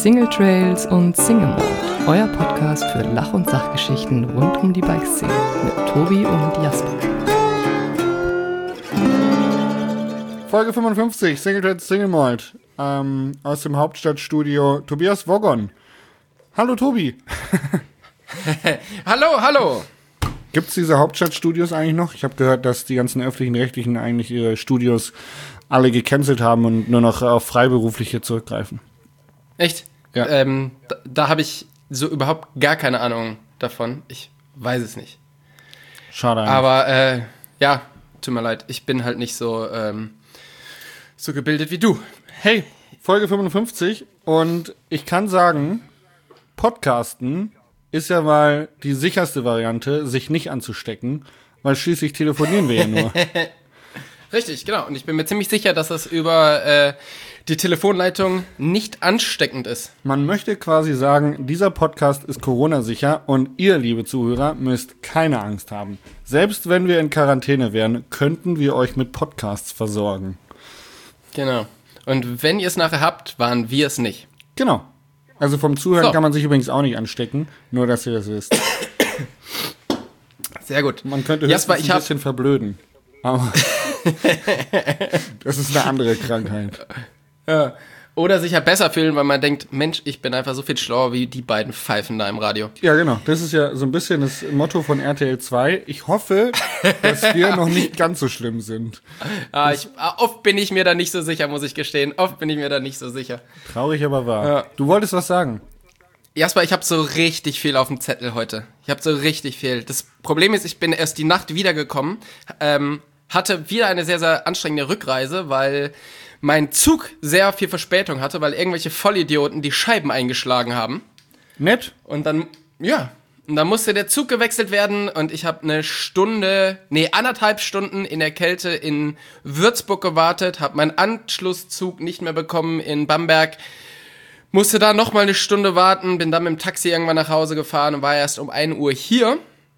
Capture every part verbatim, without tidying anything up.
Single Trails und Single Mode, euer Podcast für Lach- und Sachgeschichten rund um die Bikeszene mit Tobi und Jasper. Folge fünfundfünfzig, Single Trails, Single Mode, ähm, aus dem Hauptstadtstudio Tobias Woggon. Hallo Tobi. Hallo, hallo. Gibt es diese Hauptstadtstudios eigentlich noch? Ich habe gehört, dass die ganzen öffentlichen Rechtlichen eigentlich ihre Studios alle gecancelt haben und nur noch auf Freiberufliche zurückgreifen. Echt? Ja. Ähm, da da habe ich so überhaupt gar keine Ahnung davon. Ich weiß es nicht. Schade eigentlich. Aber äh, ja, tut mir leid. Ich bin halt nicht so, ähm, so gebildet wie du. Hey, Folge fünfundfünfzig und ich kann sagen, Podcasten ist ja mal die sicherste Variante, sich nicht anzustecken, weil schließlich telefonieren wir ja nur. Richtig, genau. Und ich bin mir ziemlich sicher, dass das über äh, die Telefonleitung nicht ansteckend ist. Man möchte quasi sagen, dieser Podcast ist Corona-sicher und ihr, liebe Zuhörer, müsst keine Angst haben. Selbst wenn wir in Quarantäne wären, könnten wir euch mit Podcasts versorgen. Genau. Und wenn ihr es nachher habt, waren wir es nicht. Genau. Also vom Zuhören So. kann man sich übrigens auch nicht anstecken, nur dass ihr das wisst. Sehr gut. Man könnte höchstens Jasper, ich ein hab- bisschen verblöden. Aber das ist eine andere Krankheit. Ja. Oder sich halt besser fühlen, weil man denkt, Mensch, ich bin einfach so viel schlauer wie die beiden Pfeifen da im Radio. Ja, genau. Das ist ja so ein bisschen das Motto von R T L zwei. Ich hoffe, dass wir noch nicht ganz so schlimm sind. Ah, ich, ah, oft bin ich mir da nicht so sicher, muss ich gestehen. Oft bin ich mir da nicht so sicher. Traurig, aber wahr. Ja. Du wolltest was sagen. Jasper, ich habe so richtig viel auf dem Zettel heute. Ich habe so richtig viel. Das Problem ist, ich bin erst die Nacht wiedergekommen, ähm, hatte wieder eine sehr, sehr anstrengende Rückreise, weil mein Zug sehr viel Verspätung hatte, weil irgendwelche Vollidioten die Scheiben eingeschlagen haben. Nett. Und dann, ja, und dann musste der Zug gewechselt werden und ich habe eine Stunde, nee, anderthalb Stunden in der Kälte in Würzburg gewartet, habe meinen Anschlusszug nicht mehr bekommen in Bamberg, musste da nochmal eine Stunde warten, bin dann mit dem Taxi irgendwann nach Hause gefahren und war erst um ein Uhr hier.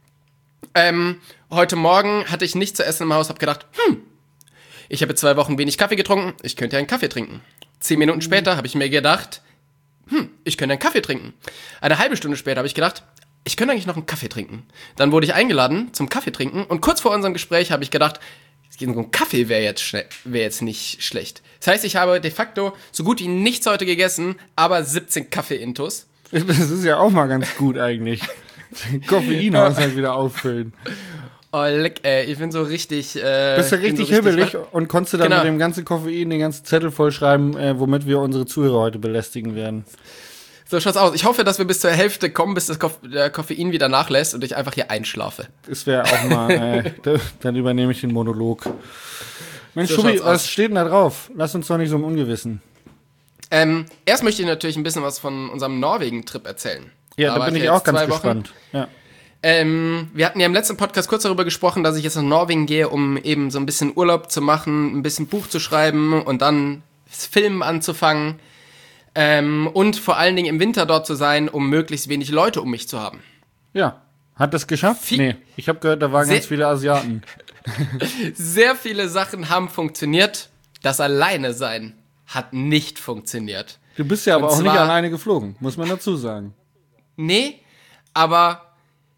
Ähm, heute Morgen hatte ich nichts zu essen im Haus, habe gedacht, hm, ich habe zwei Wochen wenig Kaffee getrunken, ich könnte ja einen Kaffee trinken. Zehn Minuten später habe ich mir gedacht, hm, ich könnte einen Kaffee trinken. Eine halbe Stunde später habe ich gedacht, ich könnte eigentlich noch einen Kaffee trinken. Dann wurde ich eingeladen zum Kaffee trinken und kurz vor unserem Gespräch habe ich gedacht, ein Kaffee wäre jetzt, schnell- wär jetzt nicht schlecht. Das heißt, ich habe de facto so gut wie nichts heute gegessen, aber siebzehn Kaffee-Intus. Das ist ja auch mal ganz gut eigentlich. Den Koffeinhaushalt wieder auffüllen. Oh, leck, ey, ich bin so richtig... Äh, Bist du bin richtig so hibbelig und konntest du dann Genau. mit dem ganzen Koffein den ganzen Zettel vollschreiben, äh, womit wir unsere Zuhörer heute belästigen werden. So schaut's aus. Ich hoffe, dass wir bis zur Hälfte kommen, bis das Koff- der Koffein wieder nachlässt und ich einfach hier einschlafe. Das wäre auch mal, äh, da- dann übernehme ich den Monolog. Mensch, So Tobi, schaut's was aus. steht denn da drauf? Lass uns doch nicht so im Ungewissen. Ähm, erst möchte ich natürlich ein bisschen was von unserem Norwegen-Trip erzählen. Ja, da war bin ich jetzt auch ganz zwei Wochen. gespannt. Ja. Ähm, wir hatten ja im letzten Podcast kurz darüber gesprochen, dass ich jetzt nach Norwegen gehe, um eben so ein bisschen Urlaub zu machen, ein bisschen Buch zu schreiben und dann das Filmen anzufangen. Ähm, und vor allen Dingen im Winter dort zu sein, um möglichst wenig Leute um mich zu haben. Ja. Hat das geschafft? Viel- Nee. Ich habe gehört, da waren Sehr- ganz viele Asiaten. Sehr viele Sachen haben funktioniert. Das Alleine sein hat nicht funktioniert. Du bist ja aber Und auch nicht zwar- alleine geflogen, muss man dazu sagen. Nee, aber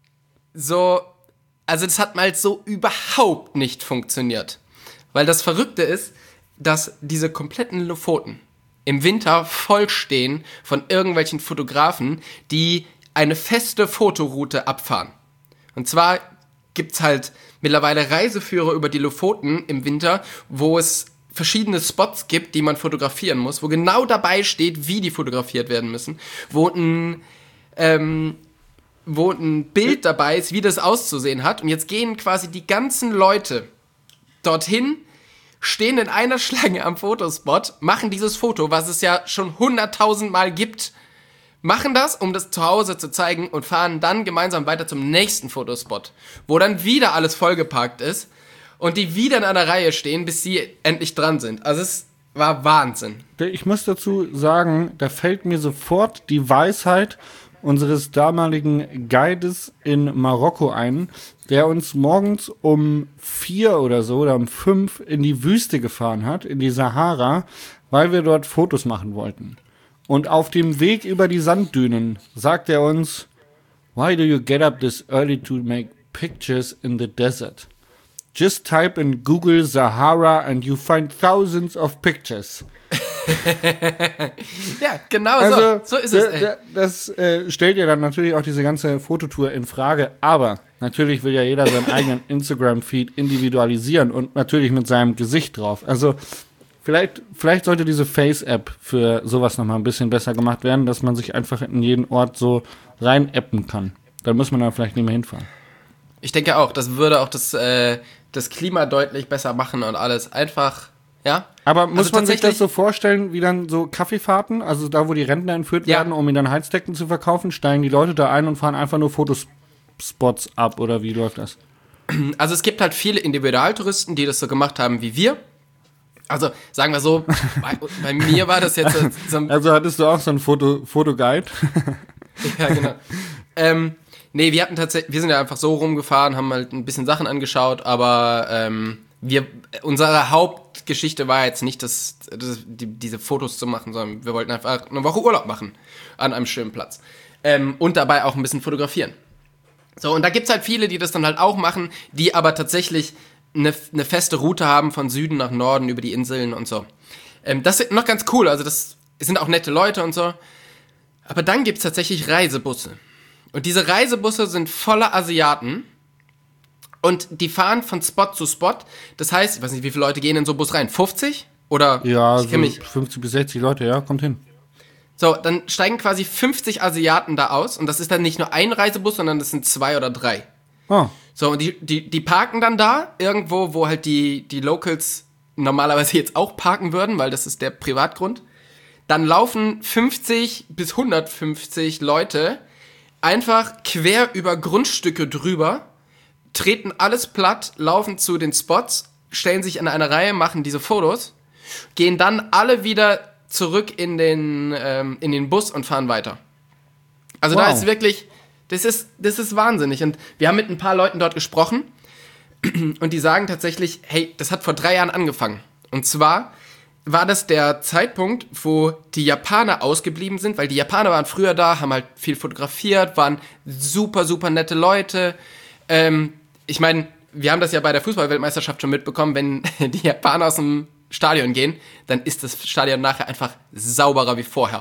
so, also das hat mal so überhaupt nicht funktioniert. Weil das Verrückte ist, dass diese kompletten Lofoten im Winter vollstehen von irgendwelchen Fotografen, die eine feste Fotoroute abfahren. Und zwar gibt's halt mittlerweile Reiseführer über die Lofoten im Winter, wo es verschiedene Spots gibt, die man fotografieren muss, wo genau dabei steht, wie die fotografiert werden müssen, wo ein ähm, wo ein Bild dabei ist, wie das auszusehen hat. Und jetzt gehen quasi die ganzen Leute dorthin, stehen in einer Schlange am Fotospot, machen dieses Foto, was es ja schon hunderttausend Mal gibt, machen das, um das zu Hause zu zeigen und fahren dann gemeinsam weiter zum nächsten Fotospot, wo dann wieder alles vollgeparkt ist und die wieder in einer Reihe stehen, bis sie endlich dran sind. Also es war Wahnsinn. Ich muss dazu sagen, da fällt mir sofort die Weisheit unseres damaligen Guides in Marokko ein, der uns morgens um vier oder so oder um fünf in die Wüste gefahren hat, in die Sahara, weil wir dort Fotos machen wollten. Und auf dem Weg über die Sanddünen sagt er uns, "Why do you get up this early to make pictures in the desert? Just type in Google Sahara and you find thousands of pictures." Ja, genau Also, so. So ist es, ey. d- d- Das äh, stellt ja dann natürlich auch diese ganze Fototour in Frage. Aber natürlich will ja jeder seinen eigenen Instagram-Feed individualisieren und natürlich mit seinem Gesicht drauf. Also vielleicht, vielleicht sollte diese Face-App für sowas nochmal ein bisschen besser gemacht werden, dass man sich einfach in jeden Ort so rein-appen kann. Dann muss man da vielleicht nicht mehr hinfahren. Ich denke auch, das würde auch das, äh, das Klima deutlich besser machen und alles. Einfach, ja. Aber muss Also man sich das tatsächlich- so vorstellen, wie dann so Kaffeefahrten, also da, wo die Rentner entführt Ja. werden, um ihnen dann Heizdecken zu verkaufen, steigen die Leute da ein und fahren einfach nur Fotospots ab, oder wie läuft das? Also es gibt halt viele Individualtouristen, die das so gemacht haben wie wir. Also sagen wir so, bei, bei mir war das jetzt so, so ein Also hattest du auch so einen Foto, Fotoguide? Ja, genau. ähm, nee, wir hatten tatsächlich, wir sind ja einfach so rumgefahren, haben halt ein bisschen Sachen angeschaut, aber ähm, wir, unsere Hauptgeschichte war jetzt nicht, das, das, die, diese Fotos zu machen, sondern wir wollten einfach eine Woche Urlaub machen an einem schönen Platz. Ähm, und dabei auch ein bisschen fotografieren. So, und da gibt's halt viele, die das dann halt auch machen, die aber tatsächlich eine, eine feste Route haben von Süden nach Norden über die Inseln und so. Ähm, das ist noch ganz cool, also das sind auch nette Leute und so. Aber dann gibt's tatsächlich Reisebusse. Und diese Reisebusse sind voller Asiaten und die fahren von Spot zu Spot. Das heißt, ich weiß nicht, wie viele Leute gehen in so einen Bus rein? fünfzig? Oder? Ja, ich so kenn mich. fünfzig bis sechzig Leute, ja, kommt hin. So, dann steigen quasi fünfzig Asiaten da aus und das ist dann nicht nur ein Reisebus, sondern das sind zwei oder drei. Oh, So, und die, die, die parken dann da irgendwo, wo halt die, die Locals normalerweise jetzt auch parken würden, weil das ist der Privatgrund. Dann laufen fünfzig bis hundertfünfzig Leute einfach quer über Grundstücke drüber, treten alles platt, laufen zu den Spots, stellen sich in eine Reihe, machen diese Fotos, gehen dann alle wieder zurück in den, ähm, in den Bus und fahren weiter. Also da Wow. ist wirklich, das ist, das ist wahnsinnig. Und wir haben mit ein paar Leuten dort gesprochen und die sagen tatsächlich, hey, das hat vor drei Jahren angefangen. Und zwar war das der Zeitpunkt, wo die Japaner ausgeblieben sind, weil die Japaner waren früher da, haben halt viel fotografiert, waren super, super nette Leute. Ähm, ich meine, wir haben das ja bei der Fußball-Weltmeisterschaft schon mitbekommen, wenn die Japaner aus dem Stadion gehen, dann ist das Stadion nachher einfach sauberer wie vorher.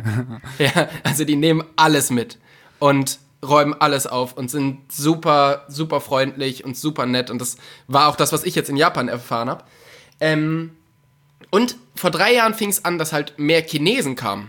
Ja, also die nehmen alles mit und räumen alles auf und sind super, super freundlich und super nett. Und das war auch das, was ich jetzt in Japan erfahren habe. Ähm, und vor drei Jahren fing es an, dass halt mehr Chinesen kamen.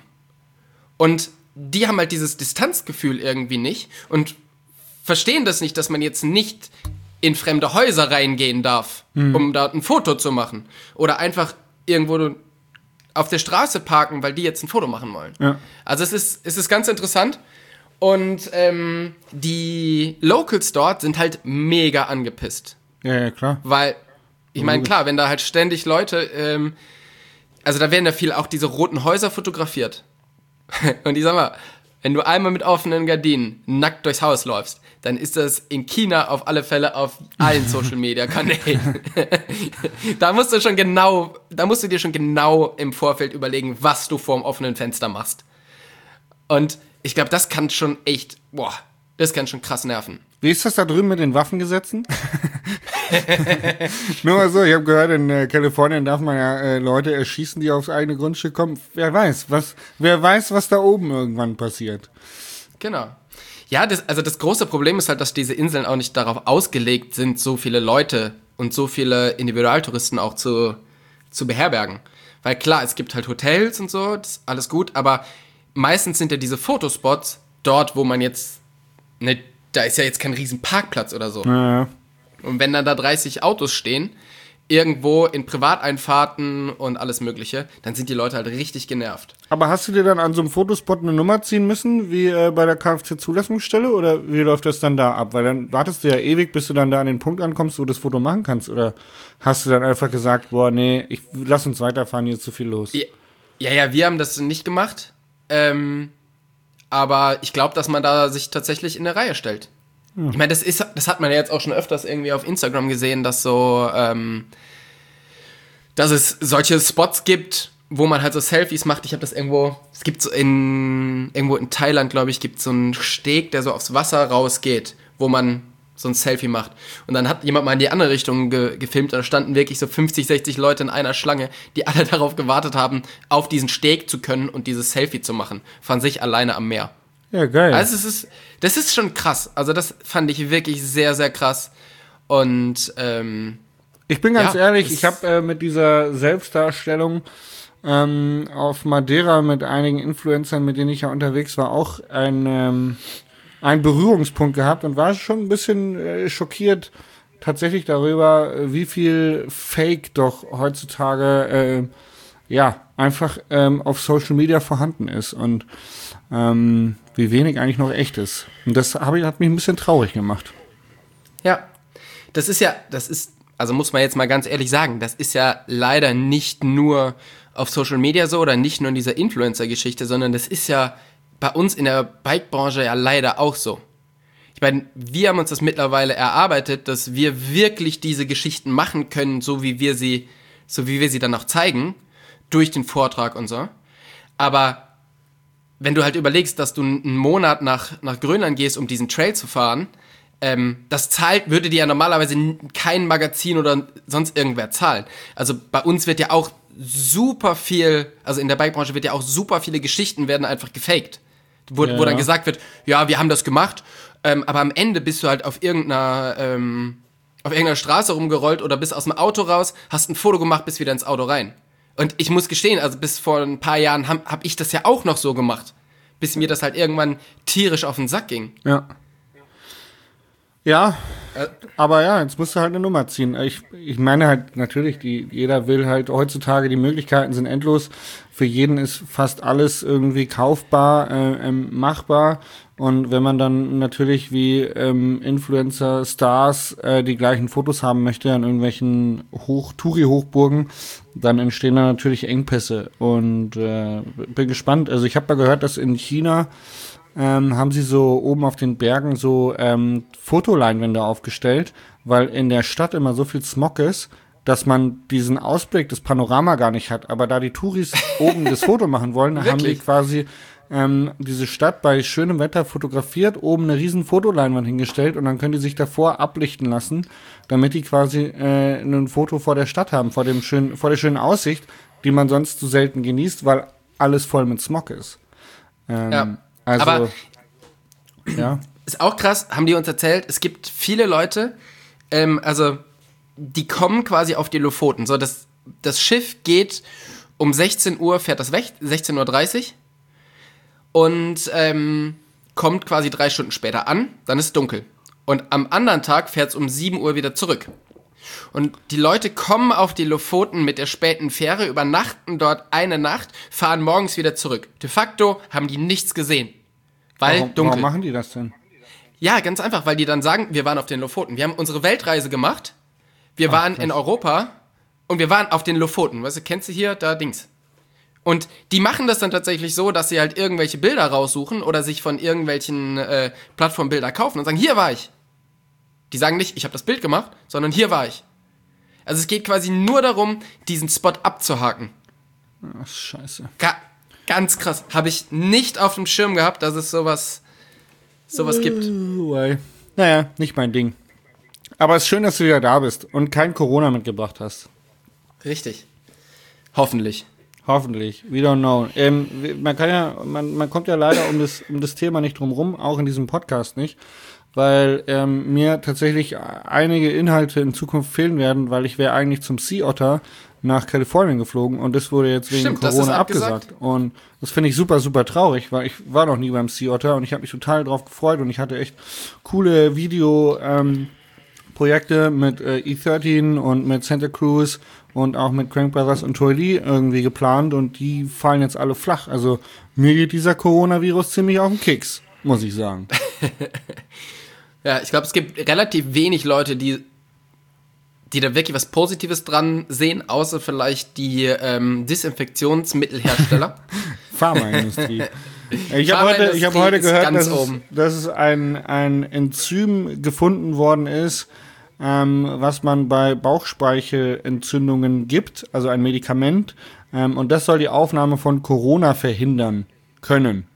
Und die haben halt dieses Distanzgefühl irgendwie nicht und verstehen das nicht, dass man jetzt nicht in fremde Häuser reingehen darf, mhm. um da ein Foto zu machen. Oder einfach irgendwo auf der Straße parken, weil die jetzt ein Foto machen wollen. Ja. Also es ist, es ist ganz interessant. Und ähm, die Locals dort sind halt mega angepisst. Ja, ja, klar. Weil, ich meine, klar, wenn da halt ständig Leute, ähm, also da werden ja viel auch diese roten Häuser fotografiert. Und ich sag mal, wenn du einmal mit offenen Gardinen nackt durchs Haus läufst, dann ist das in China auf alle Fälle auf allen Social-Media-Kanälen. Da musst du schon genau, da musst du dir schon genau im Vorfeld überlegen, was du vorm offenen Fenster machst. Und ich glaube, das kann schon echt, boah, das kann schon krass nerven. Wie ist das da drüben mit den Waffengesetzen? Nur mal so, ich habe gehört, in äh, Kalifornien darf man ja äh, Leute erschießen, die aufs eigene Grundstück kommen. Wer weiß, was, wer weiß, was da oben irgendwann passiert. Genau. Ja, das, also das große Problem ist halt, dass diese Inseln auch nicht darauf ausgelegt sind, so viele Leute und so viele Individualtouristen auch zu, zu beherbergen. Weil klar, es gibt halt Hotels und so, das ist alles gut, aber meistens sind ja diese Fotospots dort, wo man jetzt, ne, da ist ja jetzt kein riesen Parkplatz oder so. Ja. Und wenn dann da dreißig Autos stehen, irgendwo in Privateinfahrten und alles mögliche, dann sind die Leute halt richtig genervt. Aber hast du dir dann an so einem Fotospot eine Nummer ziehen müssen, wie äh, bei der Kfz-Zulassungsstelle, oder wie läuft das dann da ab? Weil dann wartest du ja ewig, bis du dann da an den Punkt ankommst, wo du das Foto machen kannst, oder hast du dann einfach gesagt, boah, nee, ich, lass uns weiterfahren, hier ist zu viel los. Ja, ja, ja, wir haben das nicht gemacht, ähm, aber ich glaube, dass man da sich tatsächlich in eine Reihe stellt. Hm. Ich meine, das ist, das hat man ja jetzt auch schon öfters irgendwie auf Instagram gesehen, dass so, ähm, dass es solche Spots gibt, wo man halt so Selfies macht. Ich habe das irgendwo, es gibt so in, irgendwo in Thailand, glaube ich, gibt es so einen Steg, der so aufs Wasser rausgeht, wo man so ein Selfie macht. Und dann hat jemand mal in die andere Richtung ge- gefilmt, da standen wirklich so fünfzig, sechzig Leute in einer Schlange, die alle darauf gewartet haben, auf diesen Steg zu können und dieses Selfie zu machen, von sich alleine am Meer. Ja, geil. Also es ist, das ist schon krass. Also das fand ich wirklich sehr, sehr krass. Und ähm, ich bin ganz ja, ehrlich, ich habe äh, mit dieser Selbstdarstellung ähm, auf Madeira mit einigen Influencern, mit denen ich ja unterwegs war, auch ein ähm, einen Berührungspunkt gehabt und war schon ein bisschen äh, schockiert tatsächlich darüber, wie viel Fake doch heutzutage äh, ja einfach ähm, auf Social Media vorhanden ist und ähm, wie wenig eigentlich noch echt ist. Und das hab ich, hat mich ein bisschen traurig gemacht. ja, das ist ja, das ist, also muss man jetzt mal ganz ehrlich sagen, das ist ja leider nicht nur auf Social Media so oder nicht nur in dieser Influencer-Geschichte, sondern das ist ja bei uns in der Bike-Branche ja leider auch so. Ich meine, wir haben uns das mittlerweile erarbeitet, dass wir wirklich diese Geschichten machen können, so wie wir sie, so wie wir sie dann auch zeigen, durch den Vortrag und so. Aber wenn du halt überlegst, dass du einen Monat nach, nach Grönland gehst, um diesen Trail zu fahren, ähm, das zahlt, würde dir ja normalerweise kein Magazin oder sonst irgendwer zahlen. Also bei uns wird ja auch super viel, also in der Bike-Branche wird ja auch super viele Geschichten werden einfach gefaked. Wo, Ja. wo dann gesagt wird, ja, wir haben das gemacht, ähm, aber am Ende bist du halt auf irgendeiner, ähm, auf irgendeiner Straße rumgerollt oder bist aus dem Auto raus, hast ein Foto gemacht, bist wieder ins Auto rein. Und ich muss gestehen, also bis vor ein paar Jahren habe hab ich das ja auch noch so gemacht, bis mir das halt irgendwann tierisch auf den Sack ging. Ja. Ja, Äh, aber ja, jetzt musst du halt eine Nummer ziehen. Ich, ich meine halt natürlich, die, jeder will halt heutzutage, die Möglichkeiten sind endlos. Für jeden ist fast alles irgendwie kaufbar, äh, ähm, machbar. Und wenn man dann natürlich wie ähm, Influencer, Stars äh, die gleichen Fotos haben möchte an irgendwelchen Hoch Touri-Hochburgen, dann entstehen da natürlich Engpässe. Und äh, bin gespannt. Also ich habe mal gehört, dass in China Ähm, haben sie so oben auf den Bergen so ähm, Fotoleinwände aufgestellt, weil in der Stadt immer so viel Smog ist, dass man diesen Ausblick, das Panorama gar nicht hat. Aber da die Touris oben das Foto machen wollen, haben die Wirklich? quasi ähm, diese Stadt bei schönem Wetter fotografiert, oben eine riesen Fotoleinwand hingestellt und dann können die sich davor ablichten lassen, damit die quasi äh, ein Foto vor der Stadt haben, vor dem schönen, vor der schönen Aussicht, die man sonst so selten genießt, weil alles voll mit Smog ist. Ähm, Ja. Also, Aber ja. ist auch krass, haben die uns erzählt, es gibt viele Leute, ähm, also die kommen quasi auf die Lofoten. So, das, das Schiff geht um sechzehn Uhr, fährt das weg, sechzehn Uhr dreißig und ähm, kommt quasi drei Stunden später an, dann ist es dunkel. Und am anderen Tag fährt es um sieben Uhr wieder zurück. Und die Leute kommen auf die Lofoten mit der späten Fähre, übernachten dort eine Nacht, fahren morgens wieder zurück. De facto haben die nichts gesehen, weil Warum, dunkel. warum machen die das denn? Ja, ganz einfach, weil die dann sagen, wir waren auf den Lofoten. Wir haben unsere Weltreise gemacht, wir waren krass. in Europa und wir waren auf den Lofoten. Weißt du, kennst du hier, da Dings. Und die machen das dann tatsächlich so, dass sie halt irgendwelche Bilder raussuchen oder sich von irgendwelchen äh, Plattformbilder kaufen und sagen, hier war ich. Die sagen nicht, ich habe das Bild gemacht, sondern hier war ich. Also es geht quasi nur darum, diesen Spot abzuhaken. Ach, scheiße. Ga- ganz krass. Habe ich nicht auf dem Schirm gehabt, dass es sowas, sowas gibt. Uai. Naja, nicht mein Ding. Aber es ist schön, dass du wieder da bist und kein Corona mitgebracht hast. Richtig. Hoffentlich. Hoffentlich. We don't know. Ähm, man kann ja, man, man kommt ja leider um das, um das Thema nicht drum rum, auch in diesem Podcast nicht, weil ähm, mir tatsächlich einige Inhalte in Zukunft fehlen werden, weil ich wäre eigentlich zum Sea Otter nach Kalifornien geflogen und das wurde jetzt wegen Stimmt, das ist Corona abgesagt. abgesagt. Und das finde ich super, super traurig, weil ich war noch nie beim Sea Otter und ich habe mich total drauf gefreut und ich hatte echt coole Video ähm, Projekte mit äh, E dreizehn und mit Santa Cruz und auch mit Crank Brothers und Troy Lee irgendwie geplant und die fallen jetzt alle flach. Also mir geht dieser Coronavirus ziemlich auf den Keks, muss ich sagen. Ja, ich glaube, es gibt relativ wenig Leute, die, die da wirklich was Positives dran sehen, außer vielleicht die ähm, Desinfektionsmittelhersteller. Pharmaindustrie. Ich habe heute, ich hab Pharmaindustrie heute ist gehört, ganz dass es, oben. dass es ein, ein Enzym gefunden worden ist, ähm, was man bei Bauchspeichelentzündungen gibt, also ein Medikament. Ähm, und das soll die Aufnahme von Corona verhindern können.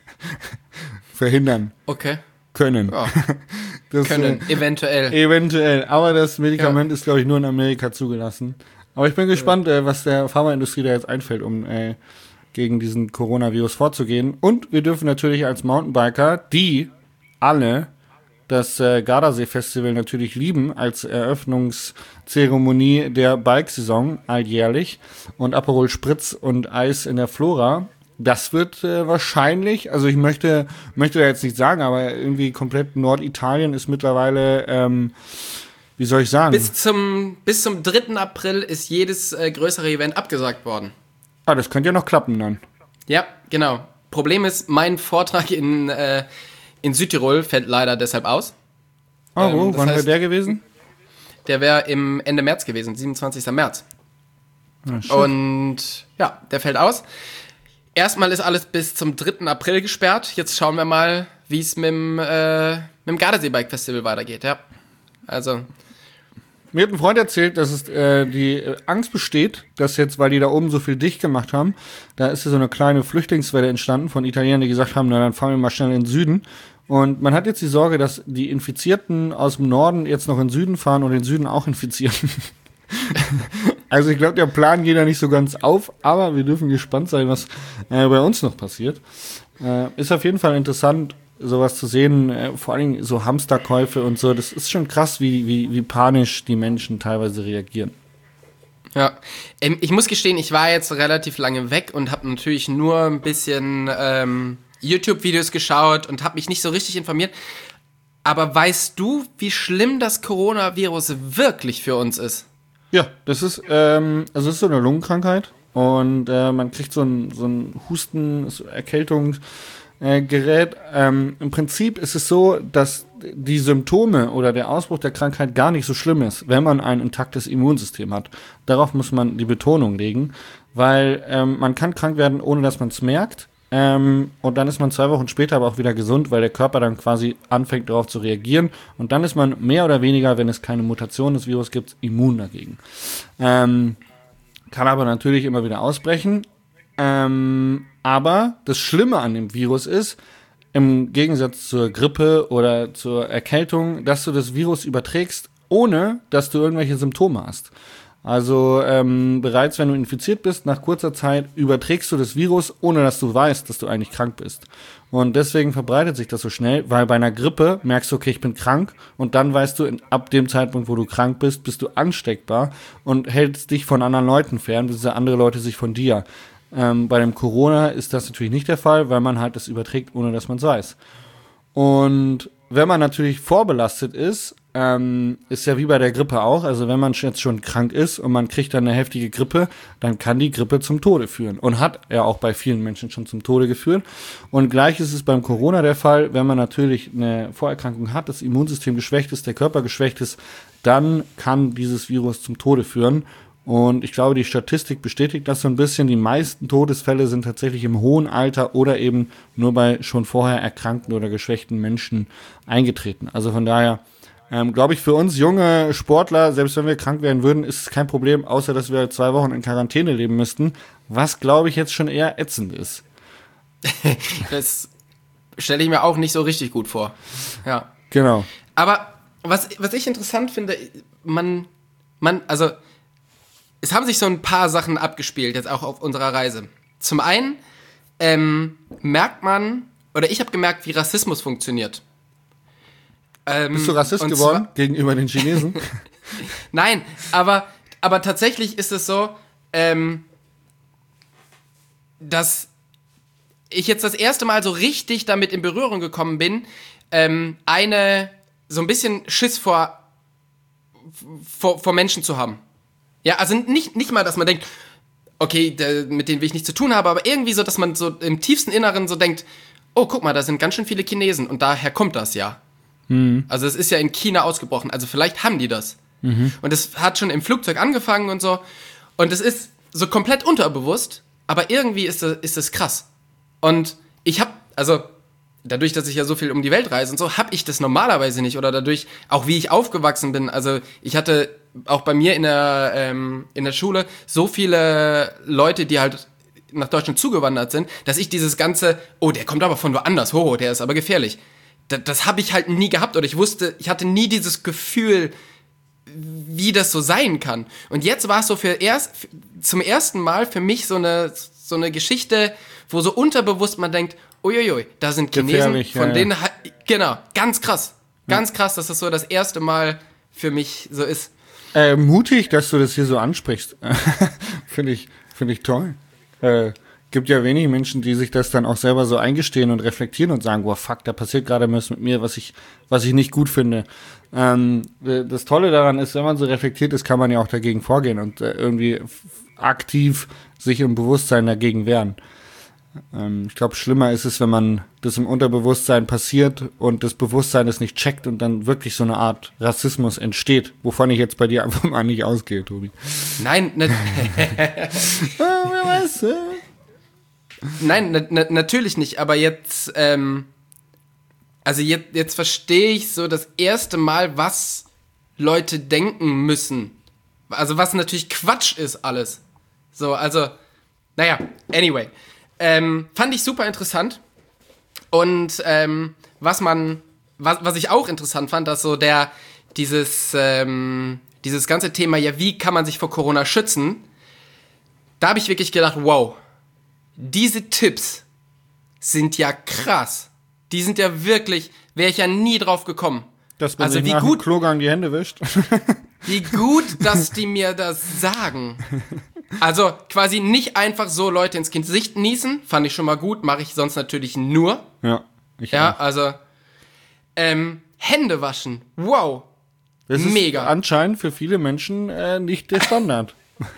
verhindern Okay. können. Ja. Das, Können, äh, eventuell. Eventuell, aber das Medikament Ja. ist, glaube ich, nur in Amerika zugelassen. Aber ich bin gespannt, äh, was der Pharmaindustrie da jetzt einfällt, um äh, gegen diesen Coronavirus vorzugehen. Und wir dürfen natürlich als Mountainbiker, die alle das äh, Gardasee-Festival natürlich lieben, als Eröffnungszeremonie der Bikesaison alljährlich und Aperol Spritz und Eis in der Flora. Das wird äh, wahrscheinlich, also ich möchte möchte da jetzt nicht sagen, aber irgendwie komplett Norditalien ist mittlerweile, ähm, wie soll ich sagen? Bis zum, bis zum dritten April ist jedes äh, größere Event abgesagt worden. Ah, das könnte ja noch klappen dann. Ja, genau. Problem ist, mein Vortrag in, äh, in Südtirol fällt leider deshalb aus. Oh, wo? Ähm, das Wann wäre heißt- der gewesen? Der wäre im Ende März gewesen, siebenundzwanzigsten März. Ah, shit. Und ja, der fällt aus. Erstmal ist alles bis zum dritten April gesperrt. Jetzt schauen wir mal, wie es mit dem, äh, mit dem Gardasee Bike Festival weitergeht. Ja. Also, Mir hat ein Freund erzählt, dass es äh, die äh, Angst besteht, dass jetzt, weil die da oben so viel dicht gemacht haben, da ist ja so eine kleine Flüchtlingswelle entstanden von Italienern, die gesagt haben, na dann fahren wir mal schnell in den Süden. Und man hat jetzt die Sorge, dass die Infizierten aus dem Norden jetzt noch in den Süden fahren und den Süden auch infizieren. Also ich glaube, der Plan geht da nicht so ganz auf, aber wir dürfen gespannt sein, was äh, bei uns noch passiert. Äh, ist auf jeden Fall interessant, sowas zu sehen, äh, vor allem so Hamsterkäufe und so. Das ist schon krass, wie, wie, wie panisch die Menschen teilweise reagieren. ja. Ähm, ich muss gestehen, ich war jetzt relativ lange weg und habe natürlich nur ein bisschen ähm, YouTube-Videos geschaut und habe mich nicht so richtig informiert. Aber weißt du, wie schlimm das Coronavirus wirklich für uns ist? Ja, das ist, ähm, also es ist so eine Lungenkrankheit und äh, man kriegt so ein, so ein Husten, so Erkältungsgerät. Äh, Gerät. ähm, Im Prinzip ist es so, dass die Symptome oder der Ausbruch der Krankheit gar nicht so schlimm ist, wenn man ein intaktes Immunsystem hat. Darauf muss man die Betonung legen, weil ähm, man kann krank werden, ohne dass man es merkt. Ähm, und dann ist man zwei Wochen später aber auch wieder gesund, weil der Körper dann quasi anfängt darauf zu reagieren. Und dann ist man mehr oder weniger, wenn es keine Mutation des Virus gibt, immun dagegen. Ähm, kann aber natürlich immer wieder ausbrechen. Ähm, aber das Schlimme an dem Virus ist, im Gegensatz zur Grippe oder zur Erkältung, dass du das Virus überträgst, ohne dass du irgendwelche Symptome hast. Also ähm, bereits wenn du infiziert bist, nach kurzer Zeit überträgst du das Virus, ohne dass du weißt, dass du eigentlich krank bist. Und deswegen verbreitet sich das so schnell, weil bei einer Grippe merkst du, okay, ich bin krank und dann weißt du, in, ab dem Zeitpunkt, wo du krank bist, bist du ansteckbar und hältst dich von anderen Leuten fern, bis andere Leute sich von dir. Ähm, bei dem Corona ist das natürlich nicht der Fall, weil man halt das überträgt, ohne dass man es weiß. Und wenn man natürlich vorbelastet ist, ähm, ist ja wie bei der Grippe auch, also wenn man jetzt schon krank ist und man kriegt dann eine heftige Grippe, dann kann die Grippe zum Tode führen und hat ja auch bei vielen Menschen schon zum Tode geführt. Und gleich ist es beim Corona der Fall, wenn man natürlich eine Vorerkrankung hat, das Immunsystem geschwächt ist, der Körper geschwächt ist, dann kann dieses Virus zum Tode führen. Und ich glaube, die Statistik bestätigt das so ein bisschen. Die meisten Todesfälle sind tatsächlich im hohen Alter oder eben nur bei schon vorher erkrankten oder geschwächten Menschen eingetreten. Also von daher ähm, glaube ich, für uns junge Sportler, selbst wenn wir krank werden würden, ist es kein Problem, außer dass wir zwei Wochen in Quarantäne leben müssten, was, glaube ich, jetzt schon eher ätzend ist. Das stelle ich mir auch nicht so richtig gut vor. Ja. Genau. Aber was, was ich interessant finde, man, man, also es haben sich so ein paar Sachen abgespielt, jetzt auch auf unserer Reise. Zum einen ähm, merkt man, oder ich habe gemerkt, wie Rassismus funktioniert. Ähm, Bist du Rassist und geworden zwar- gegenüber den Chinesen? Nein, aber, aber tatsächlich ist es so, ähm, dass ich jetzt das erste Mal so richtig damit in Berührung gekommen bin, ähm, eine, so ein bisschen Schiss vor, vor, vor Menschen zu haben. Ja, also nicht, nicht mal, dass man denkt, okay, der, mit denen will ich nichts zu tun haben, aber irgendwie so, dass man so im tiefsten Inneren so denkt, oh, guck mal, da sind ganz schön viele Chinesen und daher kommt das ja. Mhm. Also es ist ja in China ausgebrochen, also vielleicht haben die das. Mhm. Und es hat schon im Flugzeug angefangen und so. Und es ist so komplett unterbewusst, aber irgendwie ist das, ist das krass. Und ich habe, also dadurch, dass ich ja so viel um die Welt reise und so, habe ich das normalerweise nicht. Oder dadurch, auch wie ich aufgewachsen bin. Also ich hatte auch bei mir in der, ähm, in der Schule so viele Leute, die halt nach Deutschland zugewandert sind, dass ich dieses ganze, oh, der kommt aber von woanders, hoho, der ist aber gefährlich. Das, das habe ich halt nie gehabt. Oder ich wusste, ich hatte nie dieses Gefühl, wie das so sein kann. Und jetzt war es so für erst, zum ersten Mal für mich so eine, so eine Geschichte, wo so unterbewusst man denkt, uiuiui, da sind Chinesen, Gefährlich, von ja, denen, ja. genau, ganz krass. Ganz krass, dass das so das erste Mal für mich so ist. Äh, mutig, dass du das hier so ansprichst. Finde ich, finde ich toll. Äh, gibt ja wenig Menschen, die sich das dann auch selber so eingestehen und reflektieren und sagen, boah, fuck, da passiert gerade was mit mir, was ich, was ich nicht gut finde. Ähm, das Tolle daran ist, wenn man so reflektiert ist, kann man ja auch dagegen vorgehen und äh, irgendwie f- aktiv sich im Bewusstsein dagegen wehren. Ähm, ich glaube, schlimmer ist es, wenn man das im Unterbewusstsein passiert und das Bewusstsein es nicht checkt und dann wirklich so eine Art Rassismus entsteht, wovon ich jetzt bei dir einfach mal nicht ausgehe, Tobi. Nein, ne, Ah, wer weiß, äh? nein, na, na, natürlich nicht, aber jetzt, ähm, also jetzt, jetzt verstehe ich so das erste Mal, was Leute denken müssen. Also was natürlich Quatsch ist alles. So, also, naja, anyway. Ähm, fand ich super interessant. Und ähm, was man, was, was ich auch interessant fand, dass so der, dieses, ähm, dieses ganze Thema, ja, wie kann man sich vor Corona schützen? Da habe ich wirklich gedacht, wow, diese Tipps sind ja krass. Die sind ja wirklich, wäre ich ja nie drauf gekommen. Dass man Also sich wie nach gut- dem Klogang die Hände wischt. Wie gut, dass die mir das sagen. Also quasi nicht einfach so Leute ins Gesicht niesen, fand ich schon mal gut, mache ich sonst natürlich nur. Ja, ich Ja, auch. also ähm, Hände waschen, wow. Das ist mega. anscheinend für viele Menschen äh, nicht der Standard.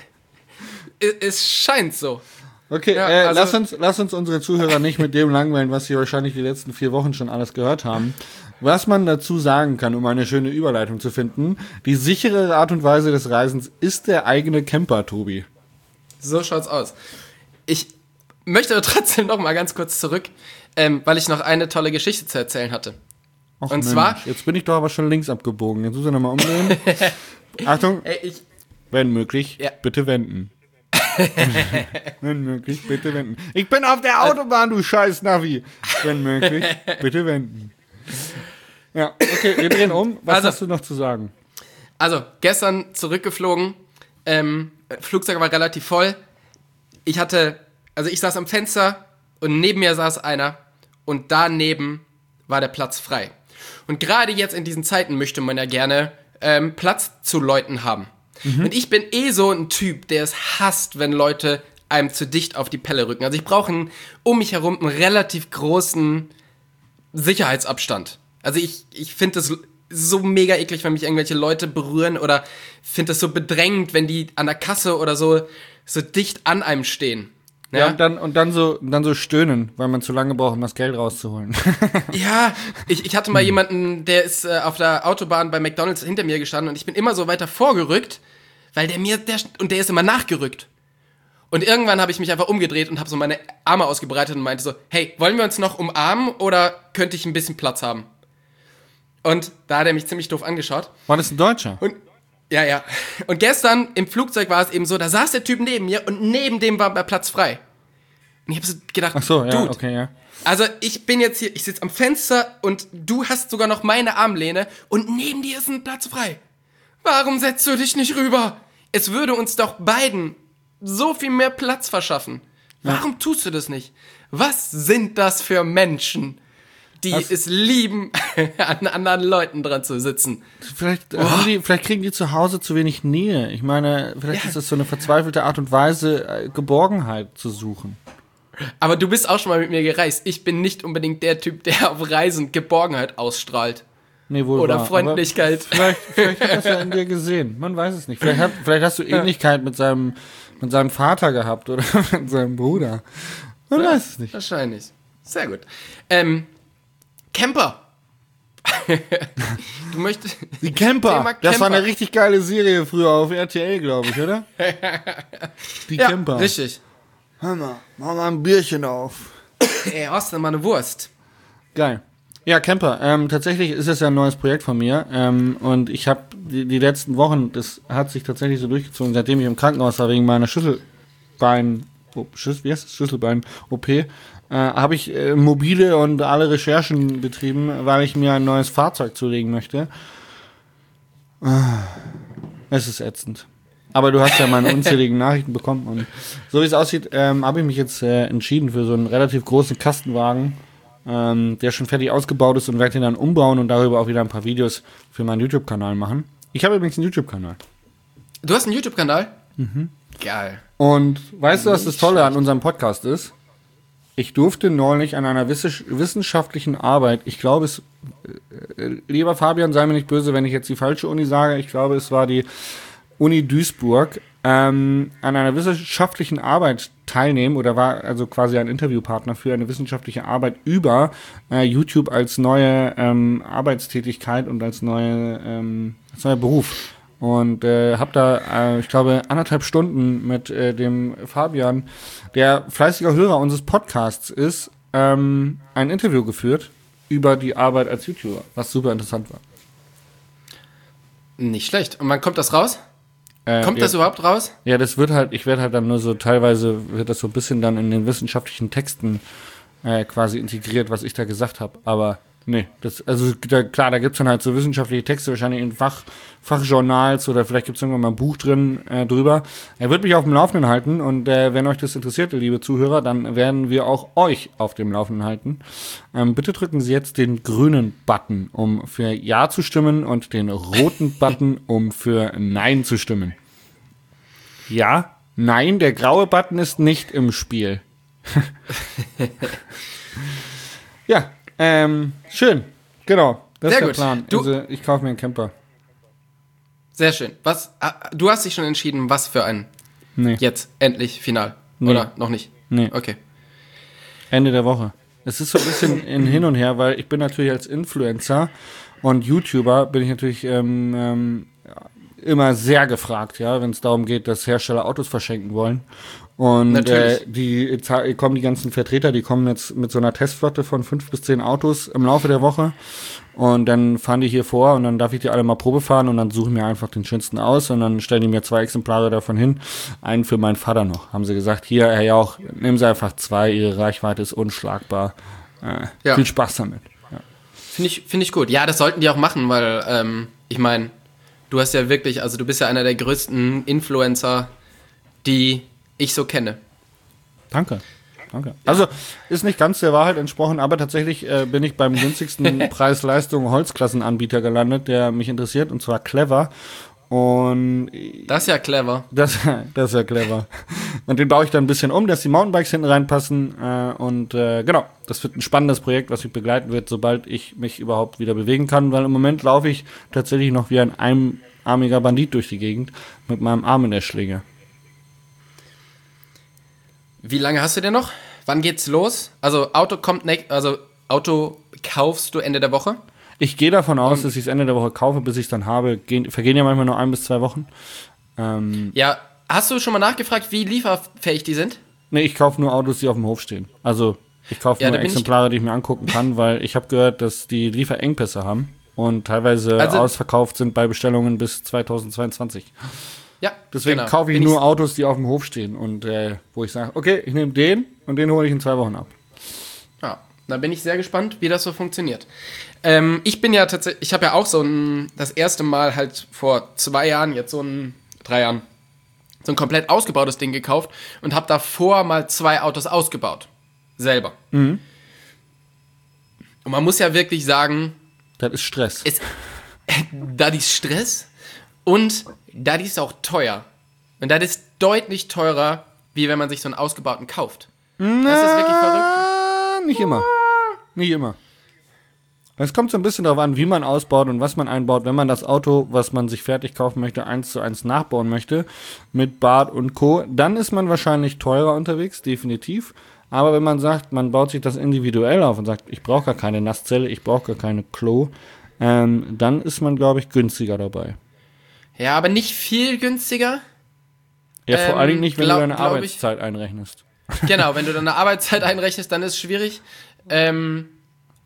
Es, es scheint so. Okay, Ja, äh, also- lass uns, lass uns unsere Zuhörer nicht mit dem langweilen, was sie wahrscheinlich die letzten vier Wochen schon alles gehört haben. Was man dazu sagen kann, um eine schöne Überleitung zu finden, die sichere Art und Weise des Reisens ist der eigene Camper, Tobi. So schaut's aus. Ich möchte aber trotzdem noch mal ganz kurz zurück, ähm, weil ich noch eine tolle Geschichte zu erzählen hatte. Och, Und Mensch, zwar- jetzt bin ich doch aber schon links abgebogen. Jetzt muss ich nochmal umdrehen. Achtung, Ey, ich, wenn möglich, Ja. bitte wenden. Wenn möglich, bitte wenden. Ich bin auf der Autobahn, du scheiß Navi. Wenn möglich, bitte wenden. Ja, okay, wir drehen um. Was Also- hast du noch zu sagen? Also, gestern zurückgeflogen, ähm, Flugzeug war relativ voll. Ich hatte, also ich saß am Fenster und neben mir saß einer und daneben war der Platz frei. Und gerade jetzt in diesen Zeiten möchte man ja gerne ähm, Platz zu Leuten haben. Und ich bin eh so ein Typ, der es hasst, wenn Leute einem zu dicht auf die Pelle rücken. Also ich brauche einen, um mich herum einen relativ großen Sicherheitsabstand. Also ich, ich finde das so mega eklig, wenn mich irgendwelche Leute berühren oder finde das so bedrängend, wenn die an der Kasse oder so, so dicht an einem stehen. Ja, Ja, und dann, und dann so, dann so stöhnen, weil man zu lange braucht, um das Geld rauszuholen. ja ich, ich hatte mal jemanden, der ist äh, auf der Autobahn bei McDonald's hinter mir gestanden und ich bin immer so weiter vorgerückt, weil der mir, der, und der ist immer nachgerückt. Und irgendwann habe ich mich einfach umgedreht und habe so meine Arme ausgebreitet und meinte so, hey, wollen wir uns noch umarmen oder könnte ich ein bisschen Platz haben? Und da hat er mich ziemlich doof angeschaut. War das ein Deutscher? Und ja, ja. Und gestern im Flugzeug war es eben so, da saß der Typ neben mir und neben dem war der Platz frei. Und ich habe so gedacht, Ach so, ja, Dude, okay, ja. also ich bin jetzt hier, ich sitze am Fenster und du hast sogar noch meine Armlehne und neben dir ist ein Platz frei. Warum setzt du dich nicht rüber? Es würde uns doch beiden so viel mehr Platz verschaffen. Warum tust du das nicht? Was sind das für Menschen, die Was? es lieben, an anderen Leuten dran zu sitzen? Vielleicht, äh, haben die, vielleicht kriegen die zu Hause zu wenig Nähe. Ich meine, vielleicht Ja. ist das so eine verzweifelte Art und Weise, äh, Geborgenheit zu suchen. Aber du bist auch schon mal mit mir gereist. Ich bin nicht unbedingt der Typ, der auf Reisen Geborgenheit ausstrahlt. Nee, wohl Oder wahr. Freundlichkeit. Aber Vielleicht, vielleicht hat das ja in dir gesehen. Man weiß es nicht. Vielleicht, hat, vielleicht hast du Ähnlichkeit mit seinem, mit seinem Vater gehabt oder mit seinem Bruder. Man weiß es nicht. Wahrscheinlich. Sehr gut. Ähm, Camper. Du möchtest... Die Camper. Thema Das war Camper. eine richtig geile Serie früher auf R T L, glaube ich, oder? Die Ja, Camper. richtig. Hör mal, mach mal ein Bierchen auf. Ey, hast du mal eine Wurst? Geil. Ja, Camper. Ähm, tatsächlich ist es ja ein neues Projekt von mir. Ähm, und ich habe die, die letzten Wochen, das hat sich tatsächlich so durchgezogen, seitdem ich im Krankenhaus war wegen meiner Schlüsselbein, oh, Schlüssel, wie heißt das? Schlüsselbein-O P, äh, habe ich äh, mobile und alle Recherchen betrieben, weil ich mir ein neues Fahrzeug zulegen möchte. Es ist ätzend. Aber du hast ja meine unzähligen Nachrichten bekommen. Und so wie es aussieht, ähm, habe ich mich jetzt äh, entschieden für so einen relativ großen Kastenwagen, ähm, der schon fertig ausgebaut ist und werde den dann umbauen und darüber auch wieder ein paar Videos für meinen YouTube-Kanal machen. Ich habe übrigens einen YouTube-Kanal. Du hast einen YouTube-Kanal? Mhm. Geil. Und weißt du, was das Tolle an unserem Podcast ist? Ich durfte neulich an einer wiss- wissenschaftlichen Arbeit, ich glaube es, äh, lieber Fabian, sei mir nicht böse, wenn ich jetzt die falsche Uni sage, ich glaube es war die Uni Duisburg, ähm, an einer wissenschaftlichen Arbeit teilnehmen oder war also quasi ein Interviewpartner für eine wissenschaftliche Arbeit über äh, YouTube als neue ähm, Arbeitstätigkeit und als, neue, ähm, als neuer Beruf. Und äh, habe da, äh, ich glaube, anderthalb Stunden mit äh, dem Fabian, der fleißiger Hörer unseres Podcasts ist, ähm, ein Interview geführt über die Arbeit als YouTuber, was super interessant war. Nicht schlecht. Und wann kommt das raus? Äh, Kommt ja, das überhaupt raus? Ja, das wird halt, ich werde halt dann nur so, teilweise wird das so ein bisschen dann in den wissenschaftlichen Texten äh, quasi integriert, was ich da gesagt habe. Aber nee, das, also da, klar, da gibt's dann halt so wissenschaftliche Texte, wahrscheinlich in Fach, Fachjournals oder vielleicht gibt's irgendwann mal ein Buch drin äh, drüber. Er wird mich auf dem Laufenden halten und äh, wenn euch das interessiert, liebe Zuhörer, dann werden wir auch euch auf dem Laufenden halten. Ähm, bitte drücken Sie jetzt den grünen Button, um für Ja zu stimmen und den roten Button, um für Nein zu stimmen. Ja, nein, der graue Button ist nicht im Spiel. Ja, ähm, schön. Genau, das Sehr ist der gut. Plan. Du- Also, ich kaufe mir einen Camper. Sehr schön. Was? ah, Du hast dich schon entschieden, was für einen? Nee, Jetzt, endlich, final. Nee. Oder noch nicht? nee, Okay. Ende der Woche. Es ist so ein bisschen in hin und her, weil ich bin natürlich als Influencer und YouTuber bin ich natürlich ähm, ähm, immer sehr gefragt, ja, wenn es darum geht, dass Hersteller Autos verschenken wollen. Und äh, Natürlich. die za- kommen die ganzen Vertreter, die kommen jetzt mit so einer Testflotte von fünf bis zehn Autos im Laufe der Woche. Und dann fahren die hier vor und dann darf ich die alle mal Probe fahren und dann suche ich mir einfach den schönsten aus und dann stellen die mir zwei Exemplare davon hin. Einen für meinen Vater noch. Haben sie gesagt, hier, Herr Jauch, nehmen Sie einfach zwei, Ihre Reichweite ist unschlagbar. Äh, Ja. Viel Spaß damit. Ja. Finde ich, finde ich gut. Ja, das sollten die auch machen, weil, ähm, ich meine, du hast ja wirklich, also du bist ja einer der größten Influencer, die ich so kenne. Danke. Danke. Also ist nicht ganz der Wahrheit entsprochen, aber tatsächlich äh, bin ich beim günstigsten Preis-Leistung-Holzklassenanbieter gelandet, der mich interessiert, und zwar Clever. Und Das ist ja clever. das, das ist ja clever. Und den baue ich dann ein bisschen um, dass die Mountainbikes hinten reinpassen. Äh, und äh, genau, das wird ein spannendes Projekt, was mich begleiten wird, sobald ich mich überhaupt wieder bewegen kann, weil im Moment laufe ich tatsächlich noch wie ein einarmiger Bandit durch die Gegend mit meinem Arm in der Schlinge. Wie lange hast du denn noch? Wann geht's los? Also Auto kommt ne- also Auto kaufst du Ende der Woche? Ich gehe davon aus, dass ich es Ende der Woche kaufe, bis ich es dann habe. Gehen, vergehen ja manchmal nur ein bis zwei Wochen. Ähm, Ja, hast du schon mal nachgefragt, wie lieferfähig die sind? nee, ich kaufe nur Autos, die auf dem Hof stehen. Also ich kaufe Ja, nur da bin ich- Exemplare, die ich mir angucken kann, weil ich habe gehört, dass die Lieferengpässe haben und teilweise Also- ausverkauft sind bei Bestellungen bis zweitausendzweiundzwanzig. Ja, Deswegen genau. kaufe ich Bin nur Autos, die auf dem Hof stehen und äh, wo ich sage, okay, ich nehme den und den hole ich in zwei Wochen ab. Ja, da bin ich sehr gespannt, wie das so funktioniert. Ähm, ich bin ja tatsächlich, ich habe ja auch so ein, das erste Mal halt vor zwei Jahren, jetzt so ein, drei Jahren, so ein komplett ausgebautes Ding gekauft und habe davor mal zwei Autos ausgebaut. Selber. Mhm. Und man muss ja wirklich sagen, Das ist Stress. es, da ist Stress und da ist auch teuer. Und das ist deutlich teurer, wie wenn man sich so einen ausgebauten kauft. Das ist wirklich verrückt. Ah, nicht immer. Nicht immer. Es kommt so ein bisschen darauf an, wie man ausbaut und was man einbaut. Wenn man das Auto, was man sich fertig kaufen möchte, eins zu eins nachbauen möchte, mit Bad und Co., dann ist man wahrscheinlich teurer unterwegs, definitiv. Aber wenn man sagt, man baut sich das individuell auf und sagt, ich brauche gar keine Nasszelle, ich brauche gar keine Klo, ähm, dann ist man, glaube ich, günstiger dabei. Ja, aber nicht viel günstiger. Ja, vor Ähm, allen Dingen nicht, wenn glaub- du deine glaub ich- Arbeitszeit einrechnest. Genau, wenn du deine Arbeitszeit einrechnest, dann ist es schwierig. Ähm,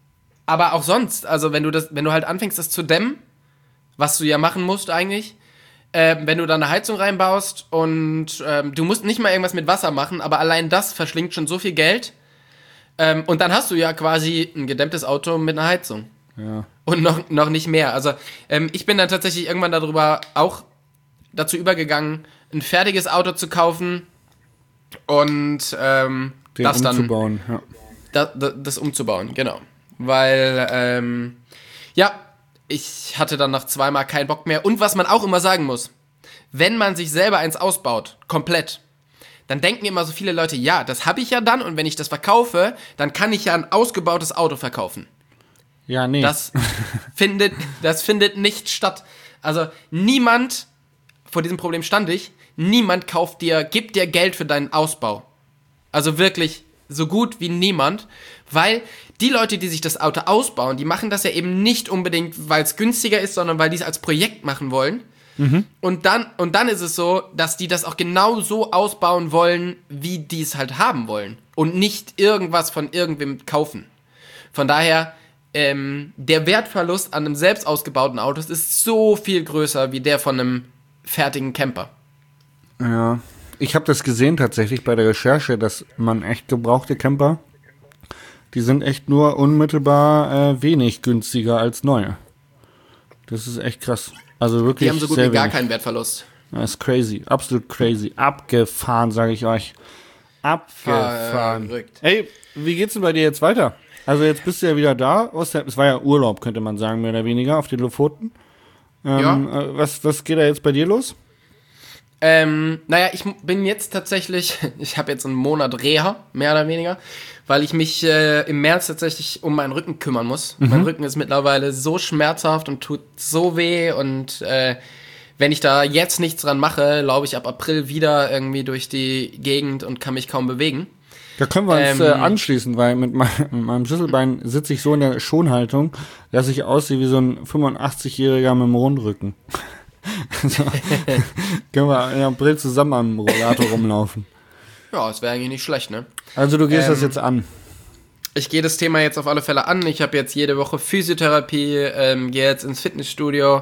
aber auch sonst, also wenn du das, wenn du halt anfängst, das zu dämmen, was du ja machen musst eigentlich, äh, wenn du da eine Heizung reinbaust und ähm, du musst nicht mal irgendwas mit Wasser machen, aber allein das verschlingt schon so viel Geld. Ähm, und dann hast du ja quasi ein gedämmtes Auto mit einer Heizung. Ja. Und noch, noch nicht mehr. Also ähm, ich bin dann tatsächlich irgendwann darüber auch dazu übergegangen, ein fertiges Auto zu kaufen und ähm, Den das dann umzubauen, ja. da, da, das umzubauen, genau. Weil, ähm, ja, ich hatte dann nach zweimal keinen Bock mehr. Und was man auch immer sagen muss, wenn man sich selber eins ausbaut, komplett, dann denken immer so viele Leute, ja, das habe ich ja dann und wenn ich das verkaufe, dann kann ich ja ein ausgebautes Auto verkaufen. Ja, nee. Das findet, das findet nicht statt. Also niemand, vor diesem Problem stand ich, niemand kauft dir, gibt dir Geld für deinen Ausbau. Also wirklich so gut wie niemand, weil die Leute, die sich das Auto ausbauen, die machen das ja eben nicht unbedingt, weil es günstiger ist, sondern weil die es als Projekt machen wollen. Mhm. Und dann, und dann ist es so, dass die das auch genau so ausbauen wollen, wie die es halt haben wollen. Und nicht irgendwas von irgendwem kaufen. Von daher, ähm, der Wertverlust an einem selbst ausgebauten Auto ist so viel größer wie der von einem fertigen Camper. Ja, ich habe das gesehen tatsächlich bei der Recherche, dass man echt gebrauchte Camper, die sind echt nur unmittelbar äh, wenig günstiger als neue. Das ist echt krass. Also wirklich Die haben so gut sehr wie gar wenig. keinen Wertverlust. Das ist crazy, absolut crazy. Abgefahren, sage ich euch. Abgefahren. Verrückt. Ey, wie geht's denn bei dir jetzt weiter? Also jetzt bist du ja wieder da. Aus der, es war ja Urlaub, könnte man sagen, mehr oder weniger, auf den Lofoten. Ähm, Ja. äh, was, was geht da jetzt bei dir los? Ähm, naja, ich bin jetzt tatsächlich, ich habe jetzt einen Monat Reha, mehr oder weniger, weil ich mich äh, im März tatsächlich um meinen Rücken kümmern muss. Mhm. Mein Rücken ist mittlerweile so schmerzhaft und tut so weh und äh, wenn ich da jetzt nichts dran mache, laufe ich ab April wieder irgendwie durch die Gegend und kann mich kaum bewegen. Da können wir uns Ähm, äh, anschließen, weil mit, mein, mit meinem Schlüsselbein sitze ich so in der Schonhaltung, dass ich aussehe wie so ein fünfundachtzigjähriger mit dem Rundrücken. Also, können wir im April zusammen am Rollator rumlaufen. Ja, das wäre eigentlich nicht schlecht, ne? Also du gehst Ähm, das jetzt an. Ich gehe das Thema jetzt auf alle Fälle an. Ich habe jetzt jede Woche Physiotherapie, ähm, gehe jetzt ins Fitnessstudio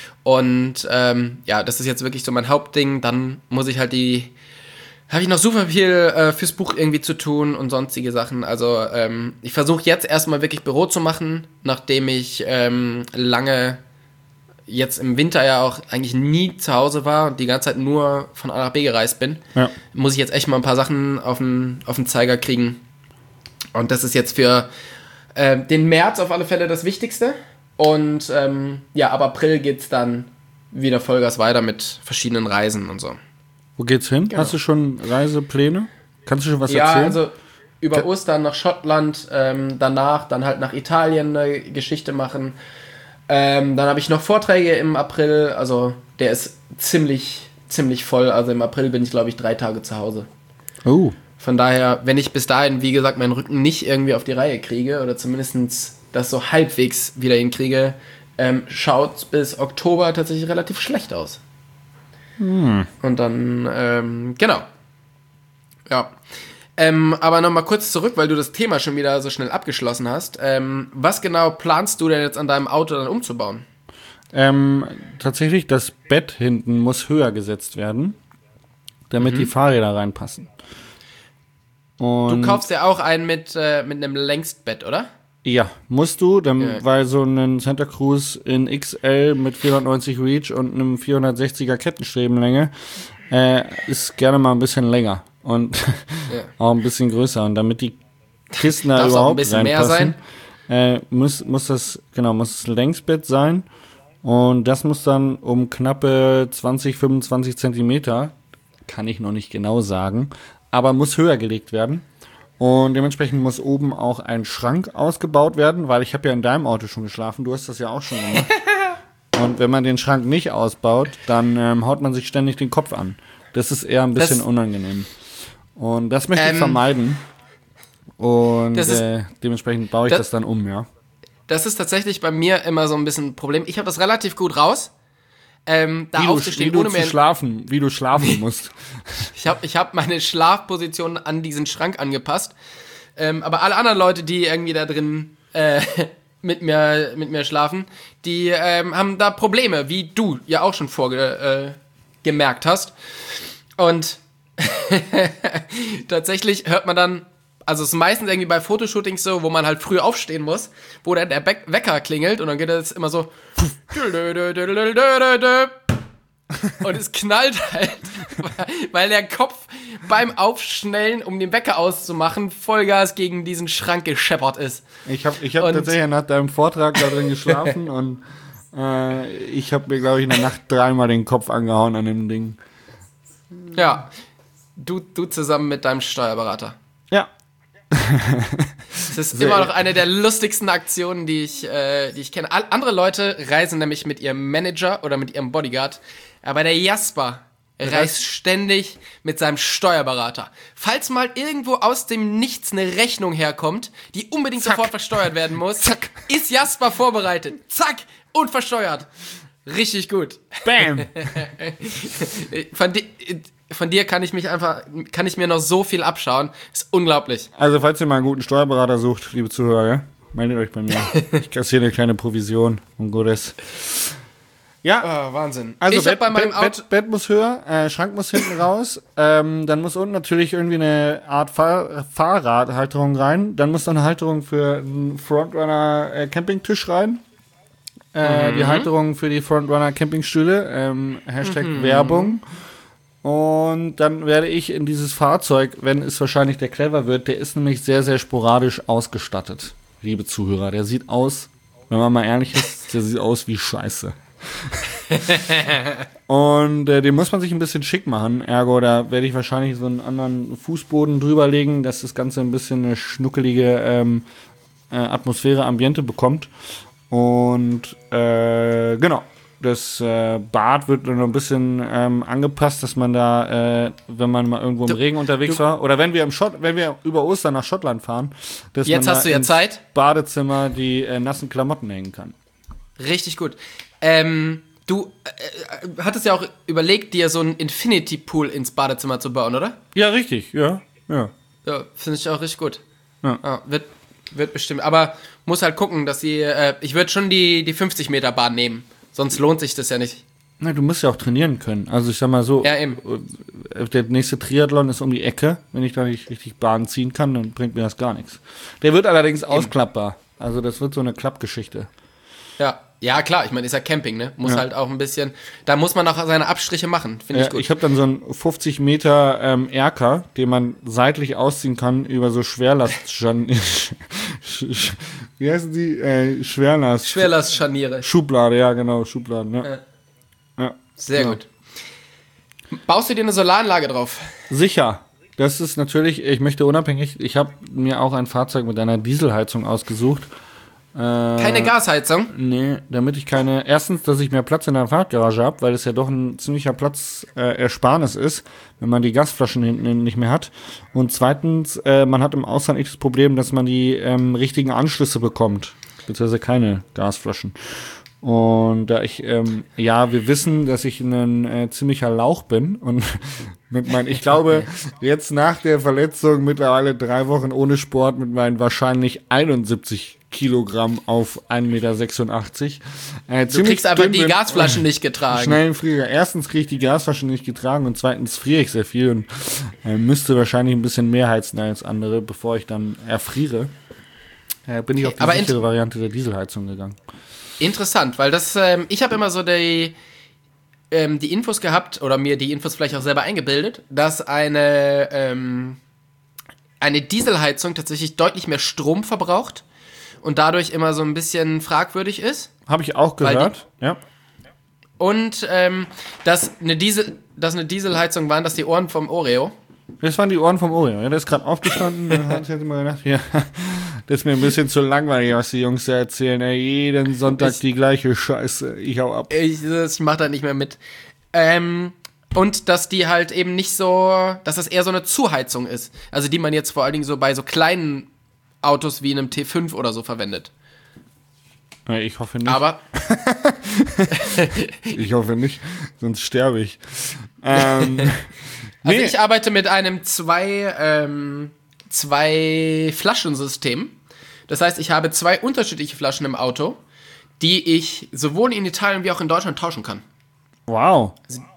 und ähm, ja, das ist jetzt wirklich so mein Hauptding. Dann muss ich halt die, habe ich noch super viel äh, fürs Buch irgendwie zu tun und sonstige Sachen. Also ähm, ich versuche jetzt erstmal wirklich Büro zu machen, nachdem ich ähm, lange jetzt im Winter ja auch eigentlich nie zu Hause war und die ganze Zeit nur von A nach B gereist bin. Ja. Muss ich jetzt echt mal ein paar Sachen auf den, auf den Zeiger kriegen. Und das ist jetzt für äh, den März auf alle Fälle das Wichtigste. Und ähm, ja, ab April geht's dann wieder Vollgas weiter mit verschiedenen Reisen und so. Wo geht's hin? Genau. Hast du schon Reisepläne? Kannst du schon was Ja, erzählen? also über Ka- Ostern nach Schottland, ähm, danach dann halt nach Italien eine Geschichte machen. Ähm, dann habe ich noch Vorträge im April, also der ist ziemlich, ziemlich voll. Also im April bin ich, glaube ich, drei Tage zu Hause. Oh. Von daher, wenn ich bis dahin, wie gesagt, meinen Rücken nicht irgendwie auf die Reihe kriege oder zumindest das so halbwegs wieder hinkriege, ähm, schaut bis Oktober tatsächlich relativ schlecht aus. Hm. Und dann, ähm, genau. Ja. Ähm, aber nochmal kurz zurück, weil du das Thema schon wieder so schnell abgeschlossen hast. Ähm, was genau planst du denn jetzt an deinem Auto dann umzubauen? Ähm, tatsächlich, das Bett hinten muss höher gesetzt werden, damit Mhm. die Fahrräder reinpassen. Und Du kaufst ja auch einen mit, äh, mit einem Längstbett, oder? ja, musst du, dann, Ja. weil so ein Santa Cruz in X L mit vierhundertneunzig Reach und einem vierhundertsechziger Kettenstrebenlänge äh, ist gerne mal ein bisschen länger und Ja. auch ein bisschen größer. Und damit die Kisten da Darf's auch ein überhaupt bisschen mehr reinpassen, äh, muss, muss das, genau, muss das Längsbett sein. Und das muss dann um knappe zwanzig, fünfundzwanzig Zentimeter, kann ich noch nicht genau sagen, aber muss höher gelegt werden. Und dementsprechend muss oben auch ein Schrank ausgebaut werden, weil ich habe ja in deinem Auto schon geschlafen, du hast das ja auch schon gemacht. Und wenn man den Schrank nicht ausbaut, dann ähm, haut man sich ständig den Kopf an. Das ist eher ein bisschen Das- unangenehm. Und das möchte ich Ähm, vermeiden. Und das ist- äh, dementsprechend baue ich das- das dann um, ja. Das ist tatsächlich bei mir immer so ein bisschen ein Problem. Ich habe das relativ gut raus. Ähm, da Wie du, wie aufzustehen, du ohne zu mir. schlafen, wie du schlafen musst. Ich habe ich hab meine Schlafposition an diesen Schrank angepasst. Ähm, aber alle anderen Leute, die irgendwie da drin äh, mit mir, mit mir schlafen, die ähm, haben da Probleme, wie du ja auch schon vorgemerkt äh, hast. Und tatsächlich hört man dann, also es ist meistens irgendwie bei Fotoshootings so, wo man halt früh aufstehen muss, wo dann der Be- Wecker klingelt und dann geht es immer so und es knallt halt, weil der Kopf beim Aufschnellen, um den Wecker auszumachen, Vollgas gegen diesen Schrank gescheppert ist. Ich habe ich hab tatsächlich nach deinem Vortrag da drin geschlafen und äh, ich habe mir, glaube ich, in der Nacht dreimal den Kopf angehauen an dem Ding. Ja, du, du zusammen mit deinem Steuerberater. Ja. Das ist immer noch eine der lustigsten Aktionen, die ich, äh, die ich kenne. All, andere Leute reisen nämlich mit ihrem Manager oder mit ihrem Bodyguard, aber der Jasper reist ständig mit seinem Steuerberater. Falls mal irgendwo aus dem Nichts eine Rechnung herkommt, die unbedingt Zack. sofort versteuert werden muss, Zack. ist Jasper vorbereitet. Zack, und versteuert. Richtig gut. Bam. Von, di- von dir kann ich mich einfach, kann ich mir noch so viel abschauen. Ist unglaublich. Also falls ihr mal einen guten Steuerberater sucht, liebe Zuhörer, ja, meldet euch bei mir. Ich kassiere eine kleine Provision und Gutes. Ja, oh, Wahnsinn. Also ich Bett, bei meinem Bett, Bett, Bett muss höher, äh, Schrank muss hinten raus, ähm, dann muss unten natürlich irgendwie eine Art Fahr- Fahrradhalterung rein, dann muss noch eine Halterung für einen Frontrunner äh, Campingtisch rein, äh, mhm. die Halterung für die Frontrunner Campingstühle, ähm, Hashtag mhm. Werbung. Und dann werde ich in dieses Fahrzeug, wenn es wahrscheinlich der Clever wird, der ist nämlich sehr, sehr sporadisch ausgestattet, liebe Zuhörer. Der sieht aus, wenn man mal ehrlich ist, der sieht aus wie Scheiße. Und äh, den muss man sich ein bisschen schick machen. Ergo, da werde ich wahrscheinlich so einen anderen Fußboden drüber legen, dass das Ganze ein bisschen eine schnuckelige ähm, äh, Atmosphäre, Ambiente bekommt. Und äh, genau. Das äh, Bad wird noch ein bisschen ähm, angepasst, dass man da, äh, wenn man mal irgendwo im du, Regen unterwegs du, war, oder wenn wir im Schott, wenn wir über Ostern nach Schottland fahren, dass jetzt man hast da du ja ins Zeit, Badezimmer die äh, nassen Klamotten hängen kann. Richtig gut. Ähm, du äh, hattest ja auch überlegt, dir so einen Infinity Pool ins Badezimmer zu bauen, oder? Ja, richtig, ja, ja. Ja, finde ich auch richtig gut. Ja. Ja, wird, wird bestimmt. Aber muss halt gucken, dass sie, äh, ich würde schon die, die fünfzig Meter Bahn nehmen. Sonst lohnt sich das ja nicht. Na, du musst ja auch trainieren können. Also ich sag mal so, ja, eben. Der nächste Triathlon ist um die Ecke. Wenn ich da nicht richtig Bahn ziehen kann, dann bringt mir das gar nichts. Der wird allerdings eben ausklappbar. Also das wird so eine Klappgeschichte. Ja, ja klar. Ich meine, ist ja Camping, ne? Muss ja. halt auch ein bisschen, da muss man auch seine Abstriche machen. Finde ja, ich gut. Ich habe dann so einen fünfzig Meter ähm, Erker, den man seitlich ausziehen kann über so Schwerlast... Wie heißen die? Äh, Schwerlast. Schwerlastscharniere. Schublade, ja, genau, Schubladen, ja. Äh, ja. Sehr ja. gut. Baust du dir eine Solaranlage drauf? Sicher. Das ist natürlich, ich möchte unabhängig, ich habe mir auch ein Fahrzeug mit einer Dieselheizung ausgesucht. Äh, keine Gasheizung? Nee, damit ich keine, erstens, dass ich mehr Platz in der Fahrradgarage habe, weil es ja doch ein ziemlicher Platzersparnis äh, ist, wenn man die Gasflaschen hinten nicht mehr hat. Und zweitens, äh, man hat im Ausland nicht das Problem, dass man die ähm, richtigen Anschlüsse bekommt, beziehungsweise keine Gasflaschen. Und da ich, ähm, ja, wir wissen, dass ich ein äh, ziemlicher Lauch bin und mit meinen, ich glaube, jetzt nach der Verletzung mittlerweile drei Wochen ohne Sport mit meinen wahrscheinlich einundsiebzig Kilogramm auf ein Meter sechsundachtzig. Äh, du kriegst aber die Gasflaschen nicht getragen. Schnellen Frieger. Erstens kriege ich die Gasflaschen nicht getragen und zweitens friere ich sehr viel und äh, müsste wahrscheinlich ein bisschen mehr heizen als andere, bevor ich dann erfriere. Äh, bin ich auf die aber sichere int- Variante der Dieselheizung gegangen. Interessant, weil das, ähm, ich habe immer so die, ähm, die Infos gehabt oder mir die Infos vielleicht auch selber eingebildet, dass eine, ähm, eine Dieselheizung tatsächlich deutlich mehr Strom verbraucht und dadurch immer so ein bisschen fragwürdig ist. Habe ich auch gehört, die, ja. Und ähm, dass, eine Diesel, dass eine Dieselheizung waren, dass die Ohren vom Oreo. Das waren die Ohren vom Oreo. Ja, der ist gerade aufgestanden. Dann hat ich immer gedacht, ja, das ist mir ein bisschen zu langweilig, was die Jungs da erzählen. Ey, jeden Sonntag ich, die gleiche Scheiße. Ich hau ab. Ich, ich mach da nicht mehr mit. Ähm, und dass die halt eben nicht so, dass das eher so eine Zuheizung ist. Also die man jetzt vor allen Dingen so bei so kleinen Autos wie einem T fünf oder so verwendet. Ja, ich hoffe nicht. Aber ich hoffe nicht, sonst sterbe ich. Ähm, also nee. ich arbeite mit einem zwei, ähm, zwei Flaschensystem. Das heißt, ich habe zwei unterschiedliche Flaschen im Auto, die ich sowohl in Italien wie auch in Deutschland tauschen kann. Wow.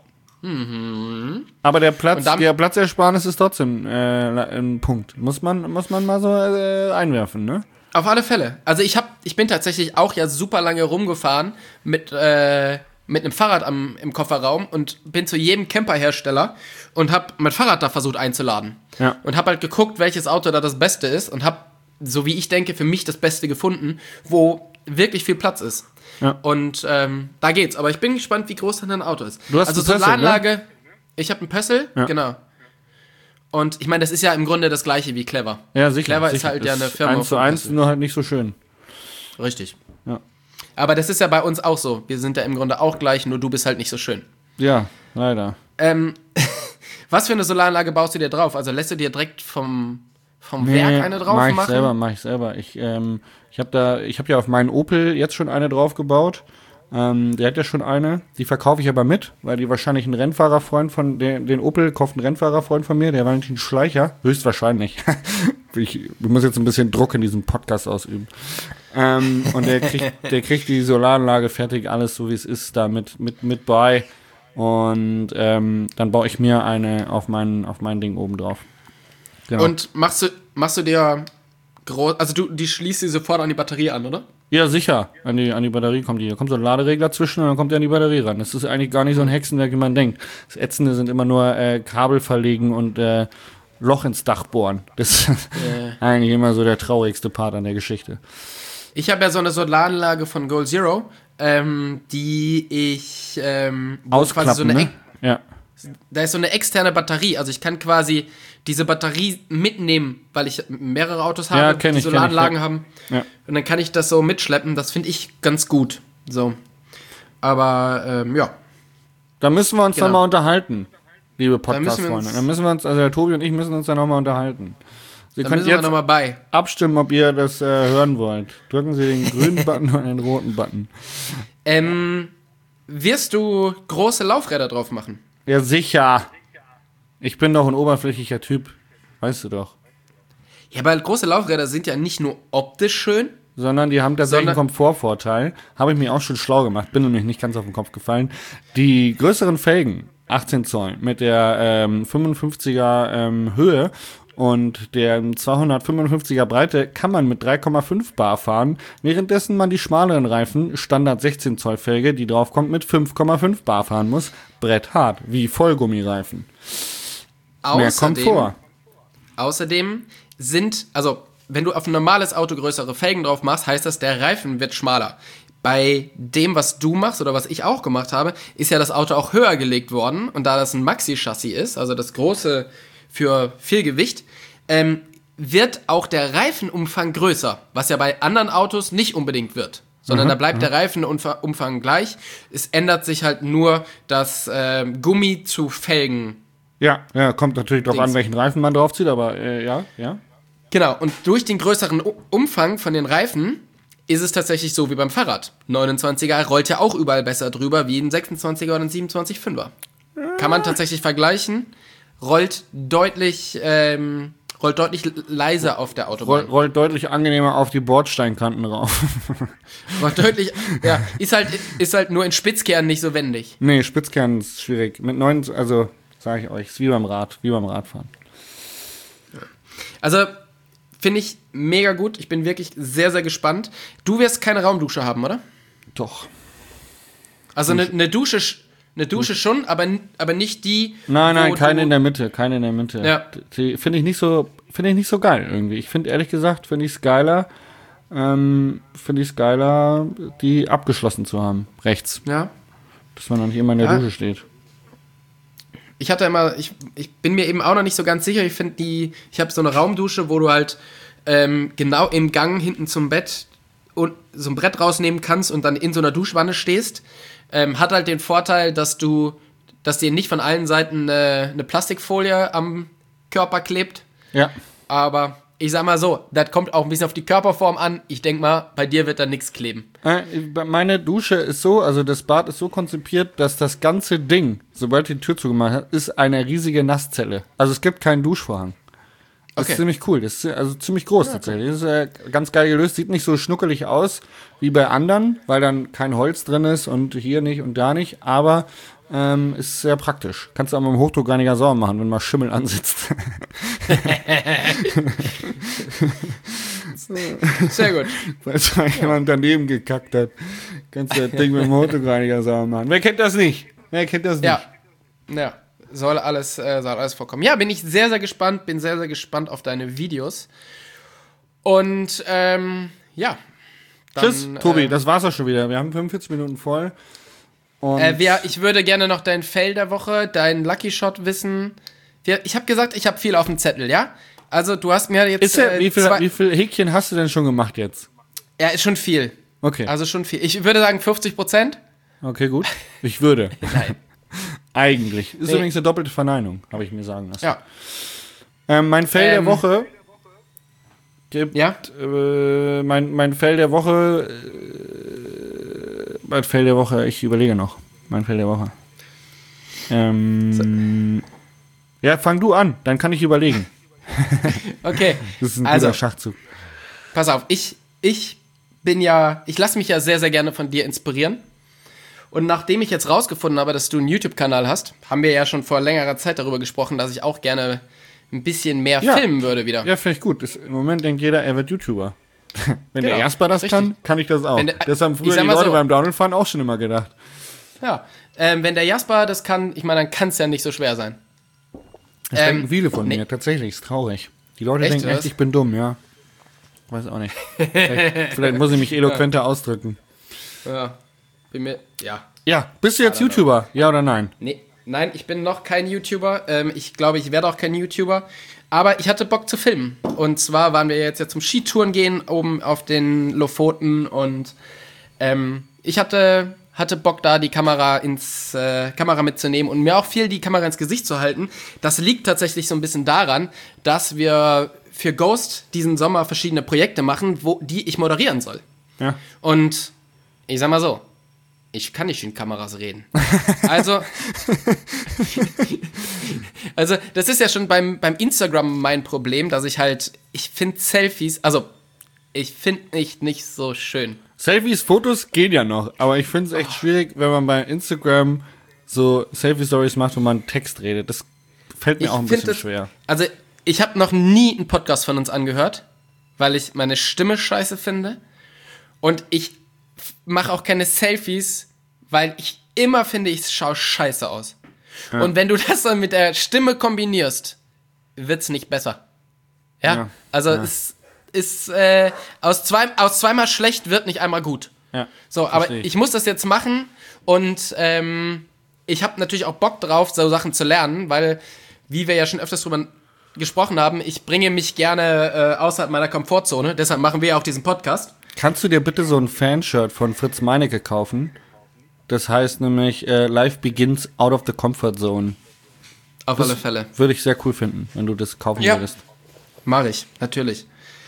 Mhm. Aber der Platz, dann, der Platzersparnis ist trotzdem äh, ein Punkt. Muss man, muss man mal so äh, einwerfen, ne? Auf alle Fälle. Also ich hab, ich bin tatsächlich auch ja super lange rumgefahren mit, äh, mit einem Fahrrad am, im Kofferraum und bin zu jedem Camperhersteller und habe mein Fahrrad da versucht einzuladen. Ja. Und habe halt geguckt, welches Auto da das Beste ist und habe, so wie ich denke, für mich das Beste gefunden, wo wirklich viel Platz ist. Ja. Und ähm, da geht's. Aber ich bin gespannt, wie groß dann dein Auto ist. Du hast also einen Pössl, Solaranlage, ne? Ich habe einen Pössl, Ja. genau. Und ich meine, das ist ja im Grunde das gleiche wie Clever. Ja, sicher. Clever sicher. ist halt das ja eine Firma. eins zu von eins, Pössl. nur halt nicht so schön. Richtig. Ja. Aber das ist ja bei uns auch so. Wir sind ja im Grunde auch gleich, nur du bist halt nicht so schön. Ja, leider. Ähm, was für eine Solaranlage baust du dir drauf? Also lässt du dir direkt vom, vom Werk eine drauf mach ich machen? selber, mach ich selber. Ich, ähm, ich habe da, ich habe ja auf meinen Opel jetzt schon eine drauf gebaut. Ähm, der hat ja schon eine. Die verkaufe ich aber mit, weil die wahrscheinlich ein Rennfahrerfreund von, den, den Opel kauft ein Rennfahrerfreund von mir, der Valentin Schleicher. Höchstwahrscheinlich. ich, ich muss jetzt ein bisschen Druck in diesem Podcast ausüben. Ähm, und der kriegt, der kriegt die Solaranlage fertig, alles so wie es ist, da mit, mit, mit bei. Und ähm, dann baue ich mir eine auf mein, auf mein Ding oben drauf. Genau. Und machst du, machst du dir groß, also du, die schließt sie sofort an die Batterie an, oder? Ja, sicher. An die, an die Batterie kommt die. Da kommt so ein Laderegler zwischen und dann kommt der an die Batterie ran. Das ist eigentlich gar nicht so ein Hexenwerk, wie man denkt. Das Ätzende sind immer nur äh, Kabel verlegen und äh, Loch ins Dach bohren. Das ist Äh. eigentlich immer so der traurigste Part an der Geschichte. Ich habe ja so eine Solaranlage von Goal Zero, ähm, die ich ähm, wo Ausklappen, quasi so eine ne? ex- Ja. Da ist so eine externe Batterie, also ich kann quasi diese Batterie mitnehmen, weil ich mehrere Autos habe, Ja, kenn die ich, kenn Solaranlagen ich, ja. haben. Ja. Und dann kann ich das so mitschleppen, das finde ich ganz gut. So. Aber, ähm, ja. Da müssen wir uns Genau. dann mal unterhalten, liebe müssen wir Podcast-Freunde. uns- Da müssen wir uns, also der Tobi und ich müssen uns dann nochmal unterhalten. Sie Da können müssen wir jetzt nochmal bei. abstimmen, ob ihr das äh, hören wollt. Drücken Sie den grünen Button oder den roten Button. Ähm, wirst du große Laufräder drauf machen? Ja, sicher. Ich bin doch ein oberflächlicher Typ. Weißt du doch. Ja, aber große Laufräder sind ja nicht nur optisch schön, Sondern die haben tatsächlich einen Sondern- Komfortvorteil. Habe ich mir auch schon schlau gemacht. Bin nämlich nicht ganz auf den Kopf gefallen. Die größeren Felgen, achtzehn Zoll, mit der ähm, fünfundfünfziger ähm, Höhe und der zweihundertfünfundfünfziger Breite kann man mit drei Komma fünf Bar fahren, währenddessen man die schmaleren Reifen, Standard sechzehn Zoll Felge, die draufkommt, mit fünf Komma fünf Bar fahren muss. Bretthart, wie Vollgummireifen. Mehr Komfort. Außerdem sind, also wenn du auf ein normales Auto größere Felgen drauf machst, heißt das, der Reifen wird schmaler. Bei dem, was du machst oder was ich auch gemacht habe, ist ja das Auto auch höher gelegt worden. Und da das ein Maxi-Chassis ist, also das große für viel Gewicht, ähm, wird auch der Reifenumfang größer, was ja bei anderen Autos nicht unbedingt wird. Sondern Mhm, da bleibt der Reifenumfang gleich. Es ändert sich halt nur das ähm, Gummi zu Felgen. Ja, ja, kommt natürlich drauf Dings. an, welchen Reifen man draufzieht, aber äh, ja, ja. Genau, und durch den größeren U- Umfang von den Reifen ist es tatsächlich so wie beim Fahrrad. neunundzwanziger rollt ja auch überall besser drüber wie ein sechsundzwanziger oder ein siebenundzwanzig Komma fünfer. Kann man tatsächlich vergleichen. Rollt deutlich, ähm, rollt deutlich leiser auf der Roll, Autobahn. rollt deutlich angenehmer auf die Bordsteinkanten rauf. Rollt deutlich, ja, ist halt, ist halt nur in Spitzkehren nicht so wendig. Nee, Spitzkern ist schwierig. Mit neun, also sage ich euch, ist wie beim Rad, wie beim Radfahren. Also, finde ich mega gut. Ich bin wirklich sehr, sehr gespannt. Du wirst keine Raumdusche haben, oder? Doch. Also eine ne Dusche, sch- eine Dusche schon, aber, n- aber nicht die. Nein, nein, wo keine du- in der Mitte, keine in der Mitte. Ja. Die finde ich nicht so, finde ich nicht so geil irgendwie. Ich finde ehrlich gesagt, finde ich es geiler, ähm, finde ich es geiler, die abgeschlossen zu haben, rechts, Ja. dass man noch nicht immer in der Ja. Dusche steht. Ich hatte immer, ich, ich bin mir eben auch noch nicht so ganz sicher. Ich finde die, ich habe so eine Raumdusche, wo du halt ähm, genau im Gang hinten zum Bett und so ein Brett rausnehmen kannst und dann in so einer Duschwanne stehst. Ähm, hat halt den Vorteil, dass du, dass dir nicht von allen Seiten äh, eine Plastikfolie am Körper klebt. Ja. Aber ich sag mal so, das kommt auch ein bisschen auf die Körperform an. Ich denk mal, bei dir wird da nichts kleben. Äh, meine Dusche ist so, also das Bad ist so konzipiert, dass das ganze Ding, sobald die Tür zugemacht hat, ist eine riesige Nasszelle. Also es gibt keinen Duschvorhang. Das Okay. ist ziemlich cool. Das ist also ziemlich groß tatsächlich. Das ist äh, ganz geil gelöst. Sieht nicht so schnuckelig aus wie bei anderen, weil dann kein Holz drin ist und hier nicht und da nicht. Aber ähm, ist sehr praktisch. Kannst du auch mit dem Hochdruckreiniger sauber machen, wenn mal Schimmel ansitzt. Sehr gut. Weil zwar jemand daneben gekackt hat. Kannst du das Ding mit dem Hochdruckreiniger sauber machen. Wer kennt das nicht? Wer kennt das nicht? Ja. Ja. Soll alles, äh, soll alles vorkommen. Ja, bin ich sehr, sehr gespannt. Bin sehr, sehr gespannt auf deine Videos. Und, ähm, ja. Dann, Tschüss, Tobi. Äh, Das war's auch schon wieder. Wir haben fünfundvierzig Minuten voll. Und äh, wer, ich würde gerne noch dein Fail der Woche, dein Lucky Shot wissen. Wir, ich habe gesagt, ich habe viel auf dem Zettel, ja? Also, du hast mir jetzt. ist ja, äh, wie, viel, zwei, wie viel Häkchen hast du denn schon gemacht jetzt? Ja, ist schon viel. Okay. Also schon viel. Ich würde sagen fünfzig Prozent. Okay, gut. Ich würde. Nein. Eigentlich. Ist Nee. übrigens eine doppelte Verneinung, habe ich mir sagen lassen. Ja. Ähm, mein Fail der Ähm. Woche gibt, Ja? äh, mein, mein Fail der Woche, äh, mein Fail der Woche, ich überlege noch. Mein Fail der Woche. Ähm, ja, fang du an, dann kann ich überlegen. Okay. Das ist ein Also, guter Schachzug. pass auf. Ich, ich bin ja, ich lasse mich ja sehr, sehr gerne von dir inspirieren. Und nachdem ich jetzt rausgefunden habe, dass du einen YouTube-Kanal hast, haben wir ja schon vor längerer Zeit darüber gesprochen, dass ich auch gerne ein bisschen mehr Ja. filmen würde wieder. Ja, finde ich gut. Das, im Moment denkt jeder, er wird YouTuber. Wenn der Genau, Jasper das richtig. kann, kann ich das auch. Wenn der- das haben ich früher sag die mal Leute so. beim Downhill-Fahren auch schon immer gedacht. Ja. Ähm, wenn der Jasper das kann, ich meine, dann kann es ja nicht so schwer sein. Das Ähm, denken viele von nee. mir, tatsächlich, ist traurig. Die Leute Echt, denken oder echt, was? ich bin dumm, ja. Weiß auch nicht. Vielleicht, vielleicht muss ich mich eloquenter ausdrücken. Ja. Bin mir, ja. Ja, bist du jetzt YouTuber? Ja oder nein? Nee, nein, ich bin noch kein YouTuber. Ähm, ich glaube, ich werde auch kein YouTuber. Aber ich hatte Bock zu filmen. Und zwar waren wir jetzt ja zum Skitouren gehen, oben auf den Lofoten. Und ähm, ich hatte, hatte Bock, da die Kamera ins äh, Kamera mitzunehmen und mir auch viel die Kamera ins Gesicht zu halten. Das liegt tatsächlich so ein bisschen daran, dass wir für Ghost diesen Sommer verschiedene Projekte machen, wo, die ich moderieren soll. Ja. Und ich sag mal so, ich kann nicht in Kameras reden. Also, also das ist ja schon beim, beim Instagram mein Problem, dass ich halt, ich finde Selfies, also ich finde nicht, nicht so schön. Selfies, Fotos gehen ja noch, aber ich finde es echt schwierig, wenn man bei Instagram so Selfie-Stories macht, wo man Text redet. Das fällt mir Ich auch ein find bisschen das- schwer. Also ich habe noch nie einen Podcast von uns angehört, weil ich meine Stimme scheiße finde. Und ich mache auch keine Selfies, weil ich immer finde, ich schaue scheiße aus. Und wenn du das dann mit der Stimme kombinierst, wird's nicht besser. Ja, Ja, also ja. es ist äh, aus, zwei, aus zweimal schlecht wird nicht einmal gut. Ja, So, aber versteh ich. ich. muss das jetzt machen und ähm, ich habe natürlich auch Bock drauf, so Sachen zu lernen, weil, wie wir ja schon öfters drüber gesprochen haben, ich bringe mich gerne äh, außerhalb meiner Komfortzone, deshalb machen wir ja auch diesen Podcast. Kannst du dir bitte so ein Fanshirt von Fritz Meinecke kaufen? Das heißt nämlich, äh, Life begins out of the comfort zone. Auf alle Fälle. Würde ich sehr cool finden, wenn du das kaufen Ja. würdest. Mache ich, natürlich.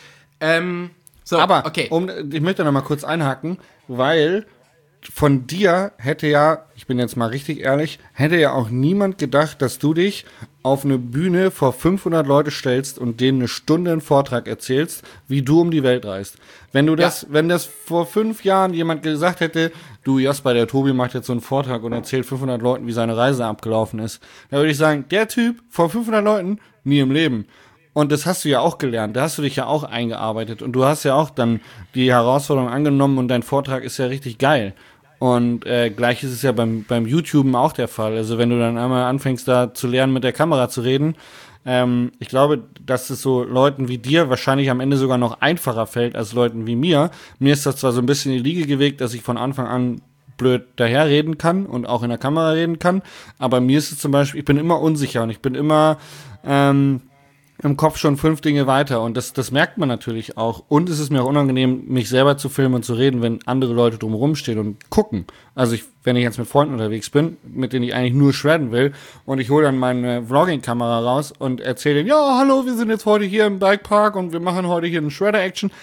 Ähm, so, Aber okay. um, ich möchte noch mal kurz einhaken, weil von dir hätte ja, ich bin jetzt mal richtig ehrlich, hätte ja auch niemand gedacht, dass du dich auf eine Bühne vor fünfhundert Leute stellst und denen eine Stunde einen Vortrag erzählst, wie du um die Welt reist. Wenn du das, Ja. wenn das vor fünf Jahren jemand gesagt hätte, du Jasper, der Tobi macht jetzt so einen Vortrag und erzählt fünfhundert Leuten, wie seine Reise abgelaufen ist, dann würde ich sagen, der Typ vor fünfhundert Leuten, nie im Leben. Und das hast du ja auch gelernt, da hast du dich ja auch eingearbeitet und du hast ja auch dann die Herausforderung angenommen und dein Vortrag ist ja richtig geil. Und äh, gleich ist es ja beim, beim YouTuben auch der Fall. Also wenn du dann einmal anfängst, da zu lernen, mit der Kamera zu reden, ähm, ich glaube, dass es so Leuten wie dir wahrscheinlich am Ende sogar noch einfacher fällt als Leuten wie mir. Mir ist das zwar so ein bisschen in die Liege gewegt, dass ich von Anfang an blöd daherreden kann und auch in der Kamera reden kann, aber mir ist es zum Beispiel, ich bin immer unsicher und ich bin immer ähm, im Kopf schon fünf Dinge weiter und das, das merkt man natürlich auch. Und es ist mir auch unangenehm, mich selber zu filmen und zu reden, wenn andere Leute drumherum stehen und gucken. Also ich, wenn ich jetzt mit Freunden unterwegs bin, mit denen ich eigentlich nur shredden will und ich hole dann meine Vlogging-Kamera raus und erzähle denen, ja, hallo, wir sind jetzt heute hier im Bikepark und wir machen heute hier eine Shredder-Action.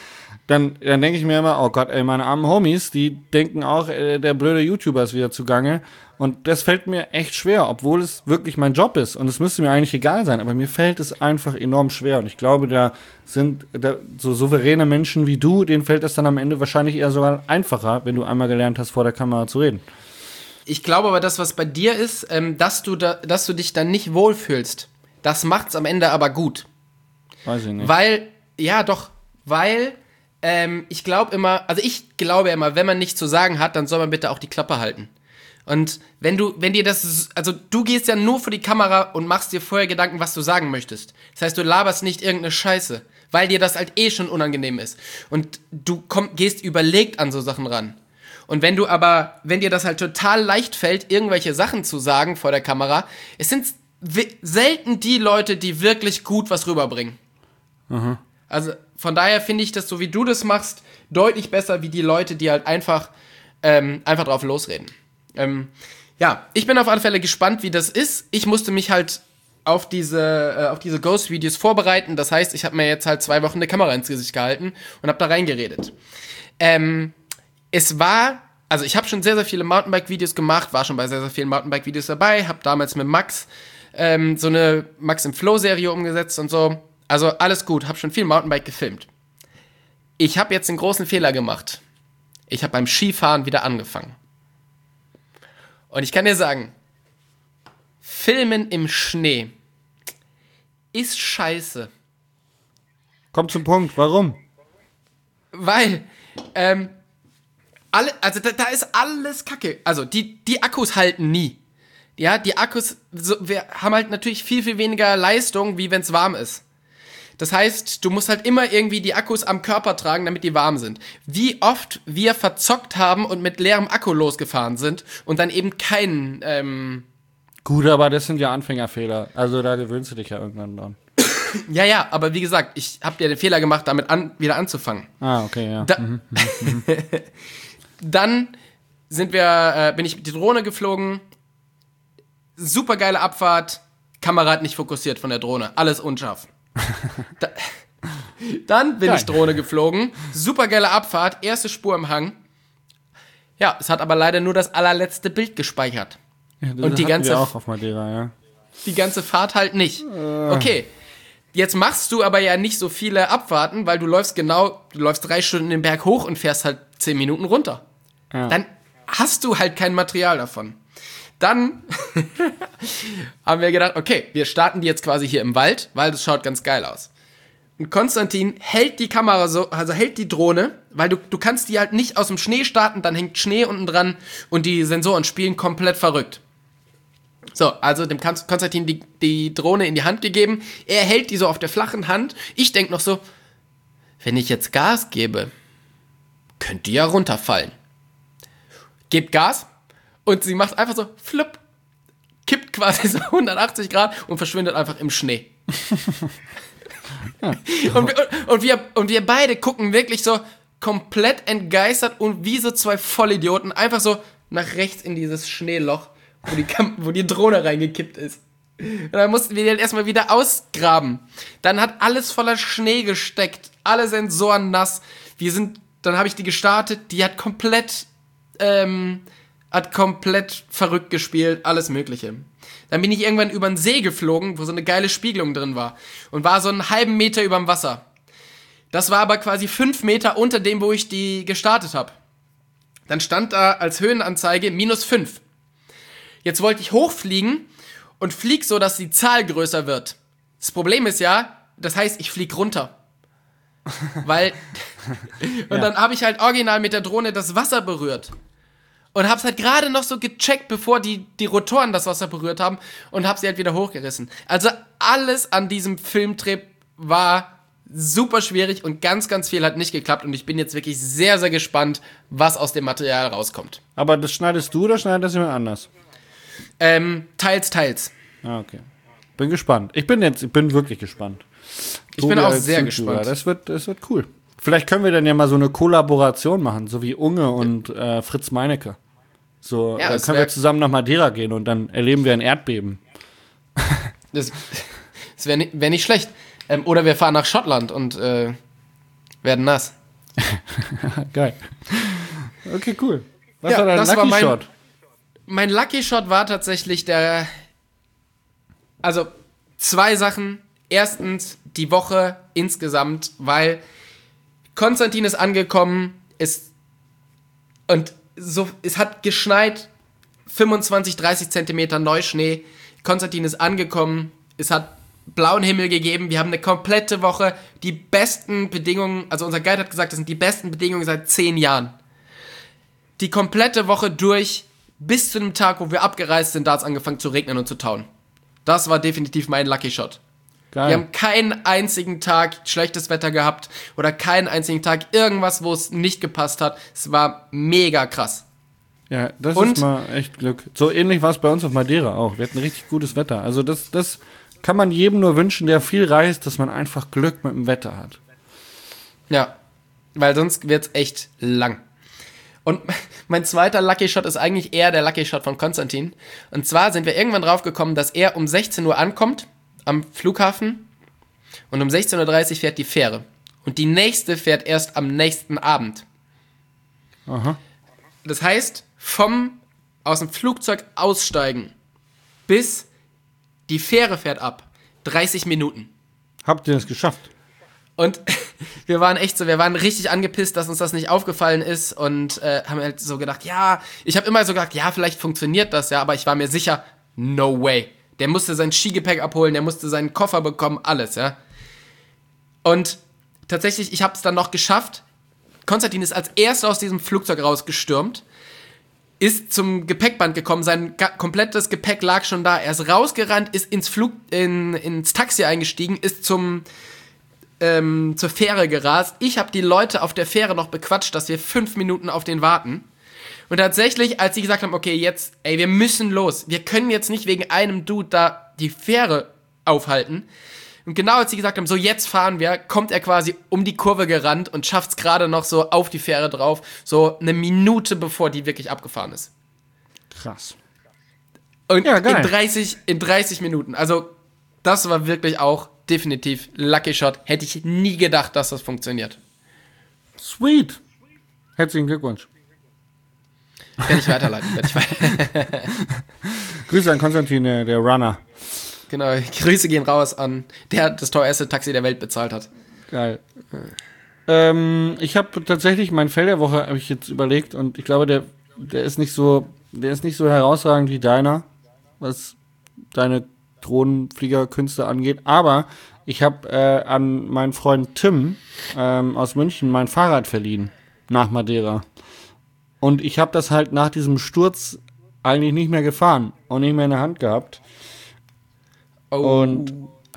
dann, dann denke ich mir immer, oh Gott, ey, meine armen Homies, die denken auch, äh, der blöde YouTuber ist wieder zugange. Und das fällt mir echt schwer, obwohl es wirklich mein Job ist. Und es müsste mir eigentlich egal sein, aber mir fällt es einfach enorm schwer. Und ich glaube, da sind da so souveräne Menschen wie du, denen fällt es dann am Ende wahrscheinlich eher sogar einfacher, wenn du einmal gelernt hast, vor der Kamera zu reden. Ich glaube aber, das, was bei dir ist, ähm, dass du da, dass du dich dann nicht wohlfühlst, das macht's am Ende aber gut. Weiß ich nicht. Weil, ja doch, weil ähm, ich glaube immer, also ich glaube immer, wenn man nichts zu sagen hat, dann soll man bitte auch die Klappe halten. Und wenn du, wenn dir das, also du gehst ja nur vor die Kamera und machst dir vorher Gedanken, was du sagen möchtest. Das heißt, du laberst nicht irgendeine Scheiße, weil dir das halt eh schon unangenehm ist. Und du komm, gehst überlegt an so Sachen ran. Und wenn du aber, wenn dir das halt total leicht fällt, irgendwelche Sachen zu sagen vor der Kamera, es sind selten die Leute, die wirklich gut was rüberbringen. Mhm. Also von daher finde ich das, so wie du das machst, deutlich besser wie die Leute, die halt einfach, ähm, einfach drauf losreden. Ähm, ja, ich bin auf alle Fälle gespannt, wie das ist. Ich musste mich halt auf diese, äh, auf diese Ghost-Videos vorbereiten. Das heißt, ich habe mir jetzt halt zwei Wochen eine Kamera ins Gesicht gehalten und habe da reingeredet. Ähm, es war, also ich habe schon sehr, sehr viele Mountainbike-Videos gemacht, war schon bei sehr, sehr vielen Mountainbike-Videos dabei, habe damals mit Max ähm, so eine Max im Flow-Serie umgesetzt und so. Also alles gut, habe schon viel Mountainbike gefilmt. Ich habe jetzt einen großen Fehler gemacht. Ich habe beim Skifahren wieder angefangen. Und ich kann dir sagen, Filmen im Schnee ist scheiße. Komm zum Punkt, warum? Weil, ähm, alle, also da, da ist alles Kacke. Also die, die Akkus halten nie. Ja, die Akkus, so, wir haben halt natürlich viel, viel weniger Leistung, wie wenn es warm ist. Das heißt, du musst halt immer irgendwie die Akkus am Körper tragen, damit die warm sind. Wie oft wir verzockt haben und mit leerem Akku losgefahren sind und dann eben keinen, ähm Gut, aber das sind ja Anfängerfehler. Also da gewöhnst du dich ja irgendwann dran. Ja, ja, aber wie gesagt, ich habe ja den Fehler gemacht, damit an, wieder anzufangen. Ah, okay, ja. Da- mhm, mhm. Dann sind wir, äh, bin ich mit die Drohne geflogen. Super geile Abfahrt. Kamera hat nicht fokussiert von der Drohne. Alles unscharf. Da, dann bin Geil. ich Drohne geflogen. Super geile Abfahrt. Erste Spur im Hang. Ja, es hat aber leider nur das allerletzte Bild gespeichert. Ja, das Und die hatten ganze, wir auch auf Madeira, ja. die ganze Fahrt halt nicht. Okay. Jetzt machst du aber ja nicht so viele Abfahrten, weil du läufst genau, du läufst drei Stunden den Berg hoch und fährst halt zehn Minuten runter. Ja. Dann hast du halt kein Material davon. Dann haben wir gedacht, okay, wir starten die jetzt quasi hier im Wald, weil das schaut ganz geil aus. Und Konstantin hält die Kamera so, also hält die Drohne, weil du, du kannst die halt nicht aus dem Schnee starten, dann hängt Schnee unten dran und die Sensoren spielen komplett verrückt. So, also dem Konstantin die, die Drohne in die Hand gegeben, er hält die so auf der flachen Hand. Ich denk noch so, wenn ich jetzt Gas gebe, könnte die ja runterfallen. Gebt Gas. Und sie macht einfach so, flipp, kippt quasi so hundertachtzig Grad und verschwindet einfach im Schnee. und, wir, und, wir, und wir beide gucken wirklich so komplett entgeistert und wie so zwei Vollidioten einfach so nach rechts in dieses Schneeloch, wo die, Kam- wo die Drohne reingekippt ist. Und dann mussten wir den erstmal wieder ausgraben. Dann hat alles voller Schnee gesteckt, alle Sensoren nass. Wir sind, dann habe ich die gestartet, die hat komplett, ähm, hat komplett verrückt gespielt, alles Mögliche. Dann bin ich irgendwann über den See geflogen, wo so eine geile Spiegelung drin war. Und war so einen halben Meter überm Wasser. Das war aber quasi fünf Meter unter dem, wo ich die gestartet habe. Dann stand da als Höhenanzeige minus fünf. Jetzt wollte ich hochfliegen und flieg so, dass die Zahl größer wird. Das Problem ist ja, das heißt, ich flieg runter. Weil, und ja. Dann habe ich halt original mit der Drohne das Wasser berührt. Und hab's halt gerade noch so gecheckt, bevor die, die Rotoren das Wasser berührt haben und hab sie halt wieder hochgerissen. Also alles an diesem Filmtrip war super schwierig und ganz, ganz viel hat nicht geklappt und ich bin jetzt wirklich sehr, sehr gespannt, was aus dem Material rauskommt. Aber das schneidest du oder schneidet das jemand anders? Ähm, teils, teils. Ah, okay. Bin gespannt. Ich bin jetzt, ich bin wirklich gespannt. Ich Tobi bin auch sehr YouTuber. gespannt. Das wird, das wird cool. Vielleicht können wir dann ja mal so eine Kollaboration machen, so wie Unge und äh, Fritz Meinecke. So, ja, dann können wir zusammen nach Madeira gehen und dann erleben wir ein Erdbeben. Das, das wäre nicht, wär nicht schlecht. Ähm, oder wir fahren nach Schottland und äh, werden nass. Geil. Okay, cool. Was Ja, war dein das Lucky war mein- Shot? Mein Lucky Shot war tatsächlich der. Also, zwei Sachen. Erstens, die Woche insgesamt, weil Konstantin ist angekommen, ist. Und so, es hat geschneit, fünfundzwanzig, dreißig Zentimeter Neuschnee. Konstantin ist angekommen, es hat blauen Himmel gegeben. Wir haben eine komplette Woche, die besten Bedingungen, also unser Guide hat gesagt, das sind die besten Bedingungen seit zehn Jahren. Die komplette Woche durch, bis zu dem Tag, wo wir abgereist sind, da hat es angefangen zu regnen und zu tauen. Das war definitiv mein Lucky Shot. Geil. Wir haben keinen einzigen Tag schlechtes Wetter gehabt oder keinen einzigen Tag irgendwas, wo es nicht gepasst hat. Es war mega krass. Ja, das Und- ist mal echt Glück. So ähnlich war es bei uns auf Madeira auch. Wir hatten richtig gutes Wetter. Also das, das kann man jedem nur wünschen, der viel reist, dass man einfach Glück mit dem Wetter hat. Ja, weil sonst wird's echt lang. Und mein zweiter Lucky Shot ist eigentlich eher der Lucky Shot von Konstantin. Und zwar sind wir irgendwann drauf gekommen, dass er um sechzehn Uhr ankommt am Flughafen und um sechzehn Uhr dreißig fährt die Fähre. Und die nächste fährt erst am nächsten Abend. Aha. Das heißt, vom aus dem Flugzeug aussteigen bis die Fähre fährt ab, dreißig Minuten. Habt ihr das geschafft? Und wir waren echt so, wir waren richtig angepisst, dass uns das nicht aufgefallen ist und äh, haben halt so gedacht, ja, ich habe immer so gedacht, ja, vielleicht funktioniert das ja, aber ich war mir sicher, no way. Der musste sein Skigepäck abholen, der musste seinen Koffer bekommen, alles, ja. Und tatsächlich, ich habe es dann noch geschafft. Konstantin ist als erster aus diesem Flugzeug rausgestürmt, ist zum Gepäckband gekommen, sein ga- komplettes Gepäck lag schon da, er ist rausgerannt, ist ins Flug, in, ins Taxi eingestiegen, ist zum ähm, zur Fähre gerast. Ich habe die Leute auf der Fähre noch bequatscht, dass wir fünf Minuten auf den warten. Und tatsächlich, als sie gesagt haben, okay, jetzt, ey, wir müssen los, wir können jetzt nicht wegen einem Dude da die Fähre aufhalten. Und genau als sie gesagt haben, so jetzt fahren wir, kommt er quasi um die Kurve gerannt und schafft es gerade noch so auf die Fähre drauf, so eine Minute bevor die wirklich abgefahren ist. Krass. Und Ja, geil. in dreißig, in dreißig Minuten. Also, das war wirklich auch definitiv Lucky Shot. Hätte ich nie gedacht, dass das funktioniert. Sweet. Herzlichen Glückwunsch. Werde ich weiterleiten. Werde ich weiter- Grüße an Konstantin, der, der Runner. genau, Grüße gehen raus an der das teuerste Taxi der Welt bezahlt hat. Geil. Ähm, ich habe tatsächlich mein Fell der Woche habe ich jetzt überlegt und ich glaube, der, der ist nicht so, der ist nicht so herausragend wie deiner, was deine Drohnenfliegerkünste angeht. Aber ich habe äh, an meinen Freund Tim ähm, aus München mein Fahrrad verliehen nach Madeira. Und ich habe das halt nach diesem Sturz eigentlich nicht mehr gefahren und nicht mehr in der Hand gehabt. Oh. Und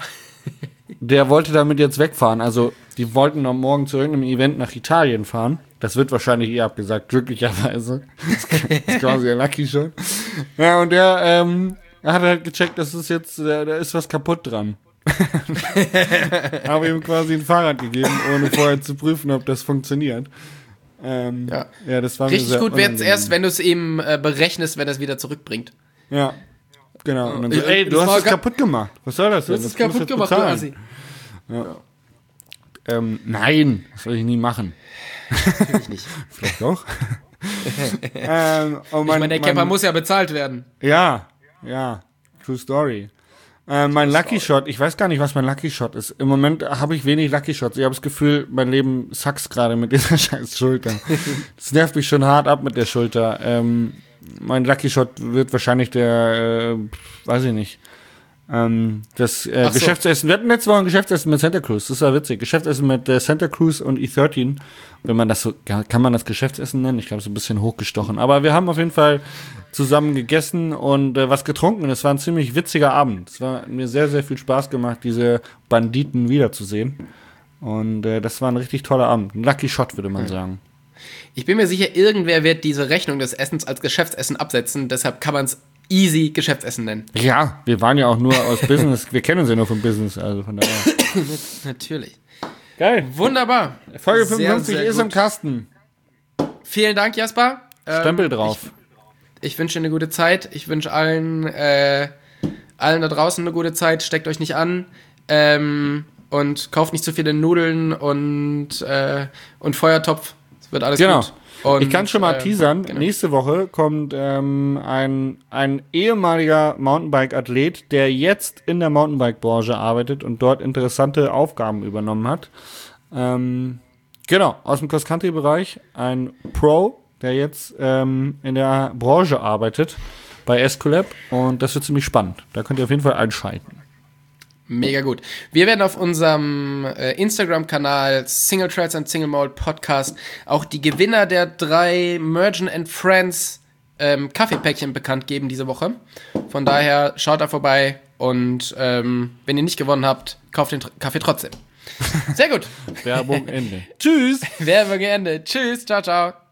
der wollte damit jetzt wegfahren. Also, die wollten noch morgen zu irgendeinem Event nach Italien fahren. Das wird wahrscheinlich eh abgesagt, glücklicherweise. Das ist quasi ein Lucky Shot. Ja, und der, ähm, er hat halt gecheckt, dass es jetzt, da, da ist was kaputt dran. Habe ihm quasi ein Fahrrad gegeben, ohne vorher zu prüfen, ob das funktioniert. Ähm, Ja. ja, das war mir Richtig sehr gut wird's unangenehm. erst, wenn du es eben äh, berechnest, wenn er es wieder zurückbringt. Ja, genau. Und dann so, Ja, ey, du das hast war es ga- kaputt gemacht. Was soll das Du denn? hast es Das musst kaputt du gemacht, bezahlen. du Assi. Ähm, nein, das will ich nie machen. Natürlich nicht. Vielleicht doch. ähm, oh Ich meine, der Camper muss ja bezahlt werden. Ja, ja, true story. Äh, mein Lucky Shot, ich weiß gar nicht, was mein Lucky Shot ist. Im Moment habe ich wenig Lucky Shots. Ich habe das Gefühl, mein Leben sucks gerade mit dieser scheiß Schulter. Das nervt mich schon hart ab mit der Schulter. Ähm, mein Lucky Shot wird wahrscheinlich der, äh, weiß ich nicht, ähm, das äh, Ach so. Geschäftsessen. Wir hatten letzte Woche ein Geschäftsessen mit Santa Cruz. Das war witzig. Geschäftsessen mit äh, Santa Cruz und E dreizehn. Wenn man das so, kann man das Geschäftsessen nennen? Ich glaube, so ein bisschen hochgestochen. Aber wir haben auf jeden Fall zusammen gegessen und äh, was getrunken. Es war ein ziemlich witziger Abend. Es war mir sehr, sehr viel Spaß gemacht, diese Banditen wiederzusehen. Und äh, das war ein richtig toller Abend. Ein Lucky Shot, würde man sagen. Ich bin mir sicher, irgendwer wird diese Rechnung des Essens als Geschäftsessen absetzen. Deshalb kann man es easy Geschäftsessen nennen. Ja, wir waren ja auch nur aus Business. Wir kennen uns ja nur vom Business. Also von daher. Natürlich. Geil. Wunderbar. Folge Sehr, fünfundfünfzig sehr ist gut. im Kasten. Vielen Dank, Jasper. Ähm, Stempel drauf. Ich, ich wünsche dir eine gute Zeit. Ich wünsche allen, äh, allen da draußen eine gute Zeit. Steckt euch nicht an. Ähm, und kauft nicht zu viele Nudeln und, äh, und Feuertopf. Es wird alles Genau. gut. Und, ich kann schon mal äh, teasern, genau. nächste Woche kommt ähm, ein, ein ehemaliger Mountainbike-Athlet, der jetzt in der Mountainbike-Branche arbeitet und dort interessante Aufgaben übernommen hat. Ähm, genau, aus dem Cross-Country-Bereich, ein Pro, der jetzt ähm, in der Branche arbeitet bei Escolab und das wird ziemlich spannend. Da könnt ihr auf jeden Fall einschalten. Mega gut. Wir werden auf unserem äh, Instagram-Kanal Single Trails and Single Malt Podcast auch die Gewinner der drei Merchant and Friends ähm, Kaffeepäckchen bekannt geben diese Woche. Von daher schaut da vorbei und ähm, wenn ihr nicht gewonnen habt, kauft den Tr- Kaffee trotzdem. Sehr gut. Werbung Ende. Tschüss. Werbung Ende. Tschüss. Ciao, ciao.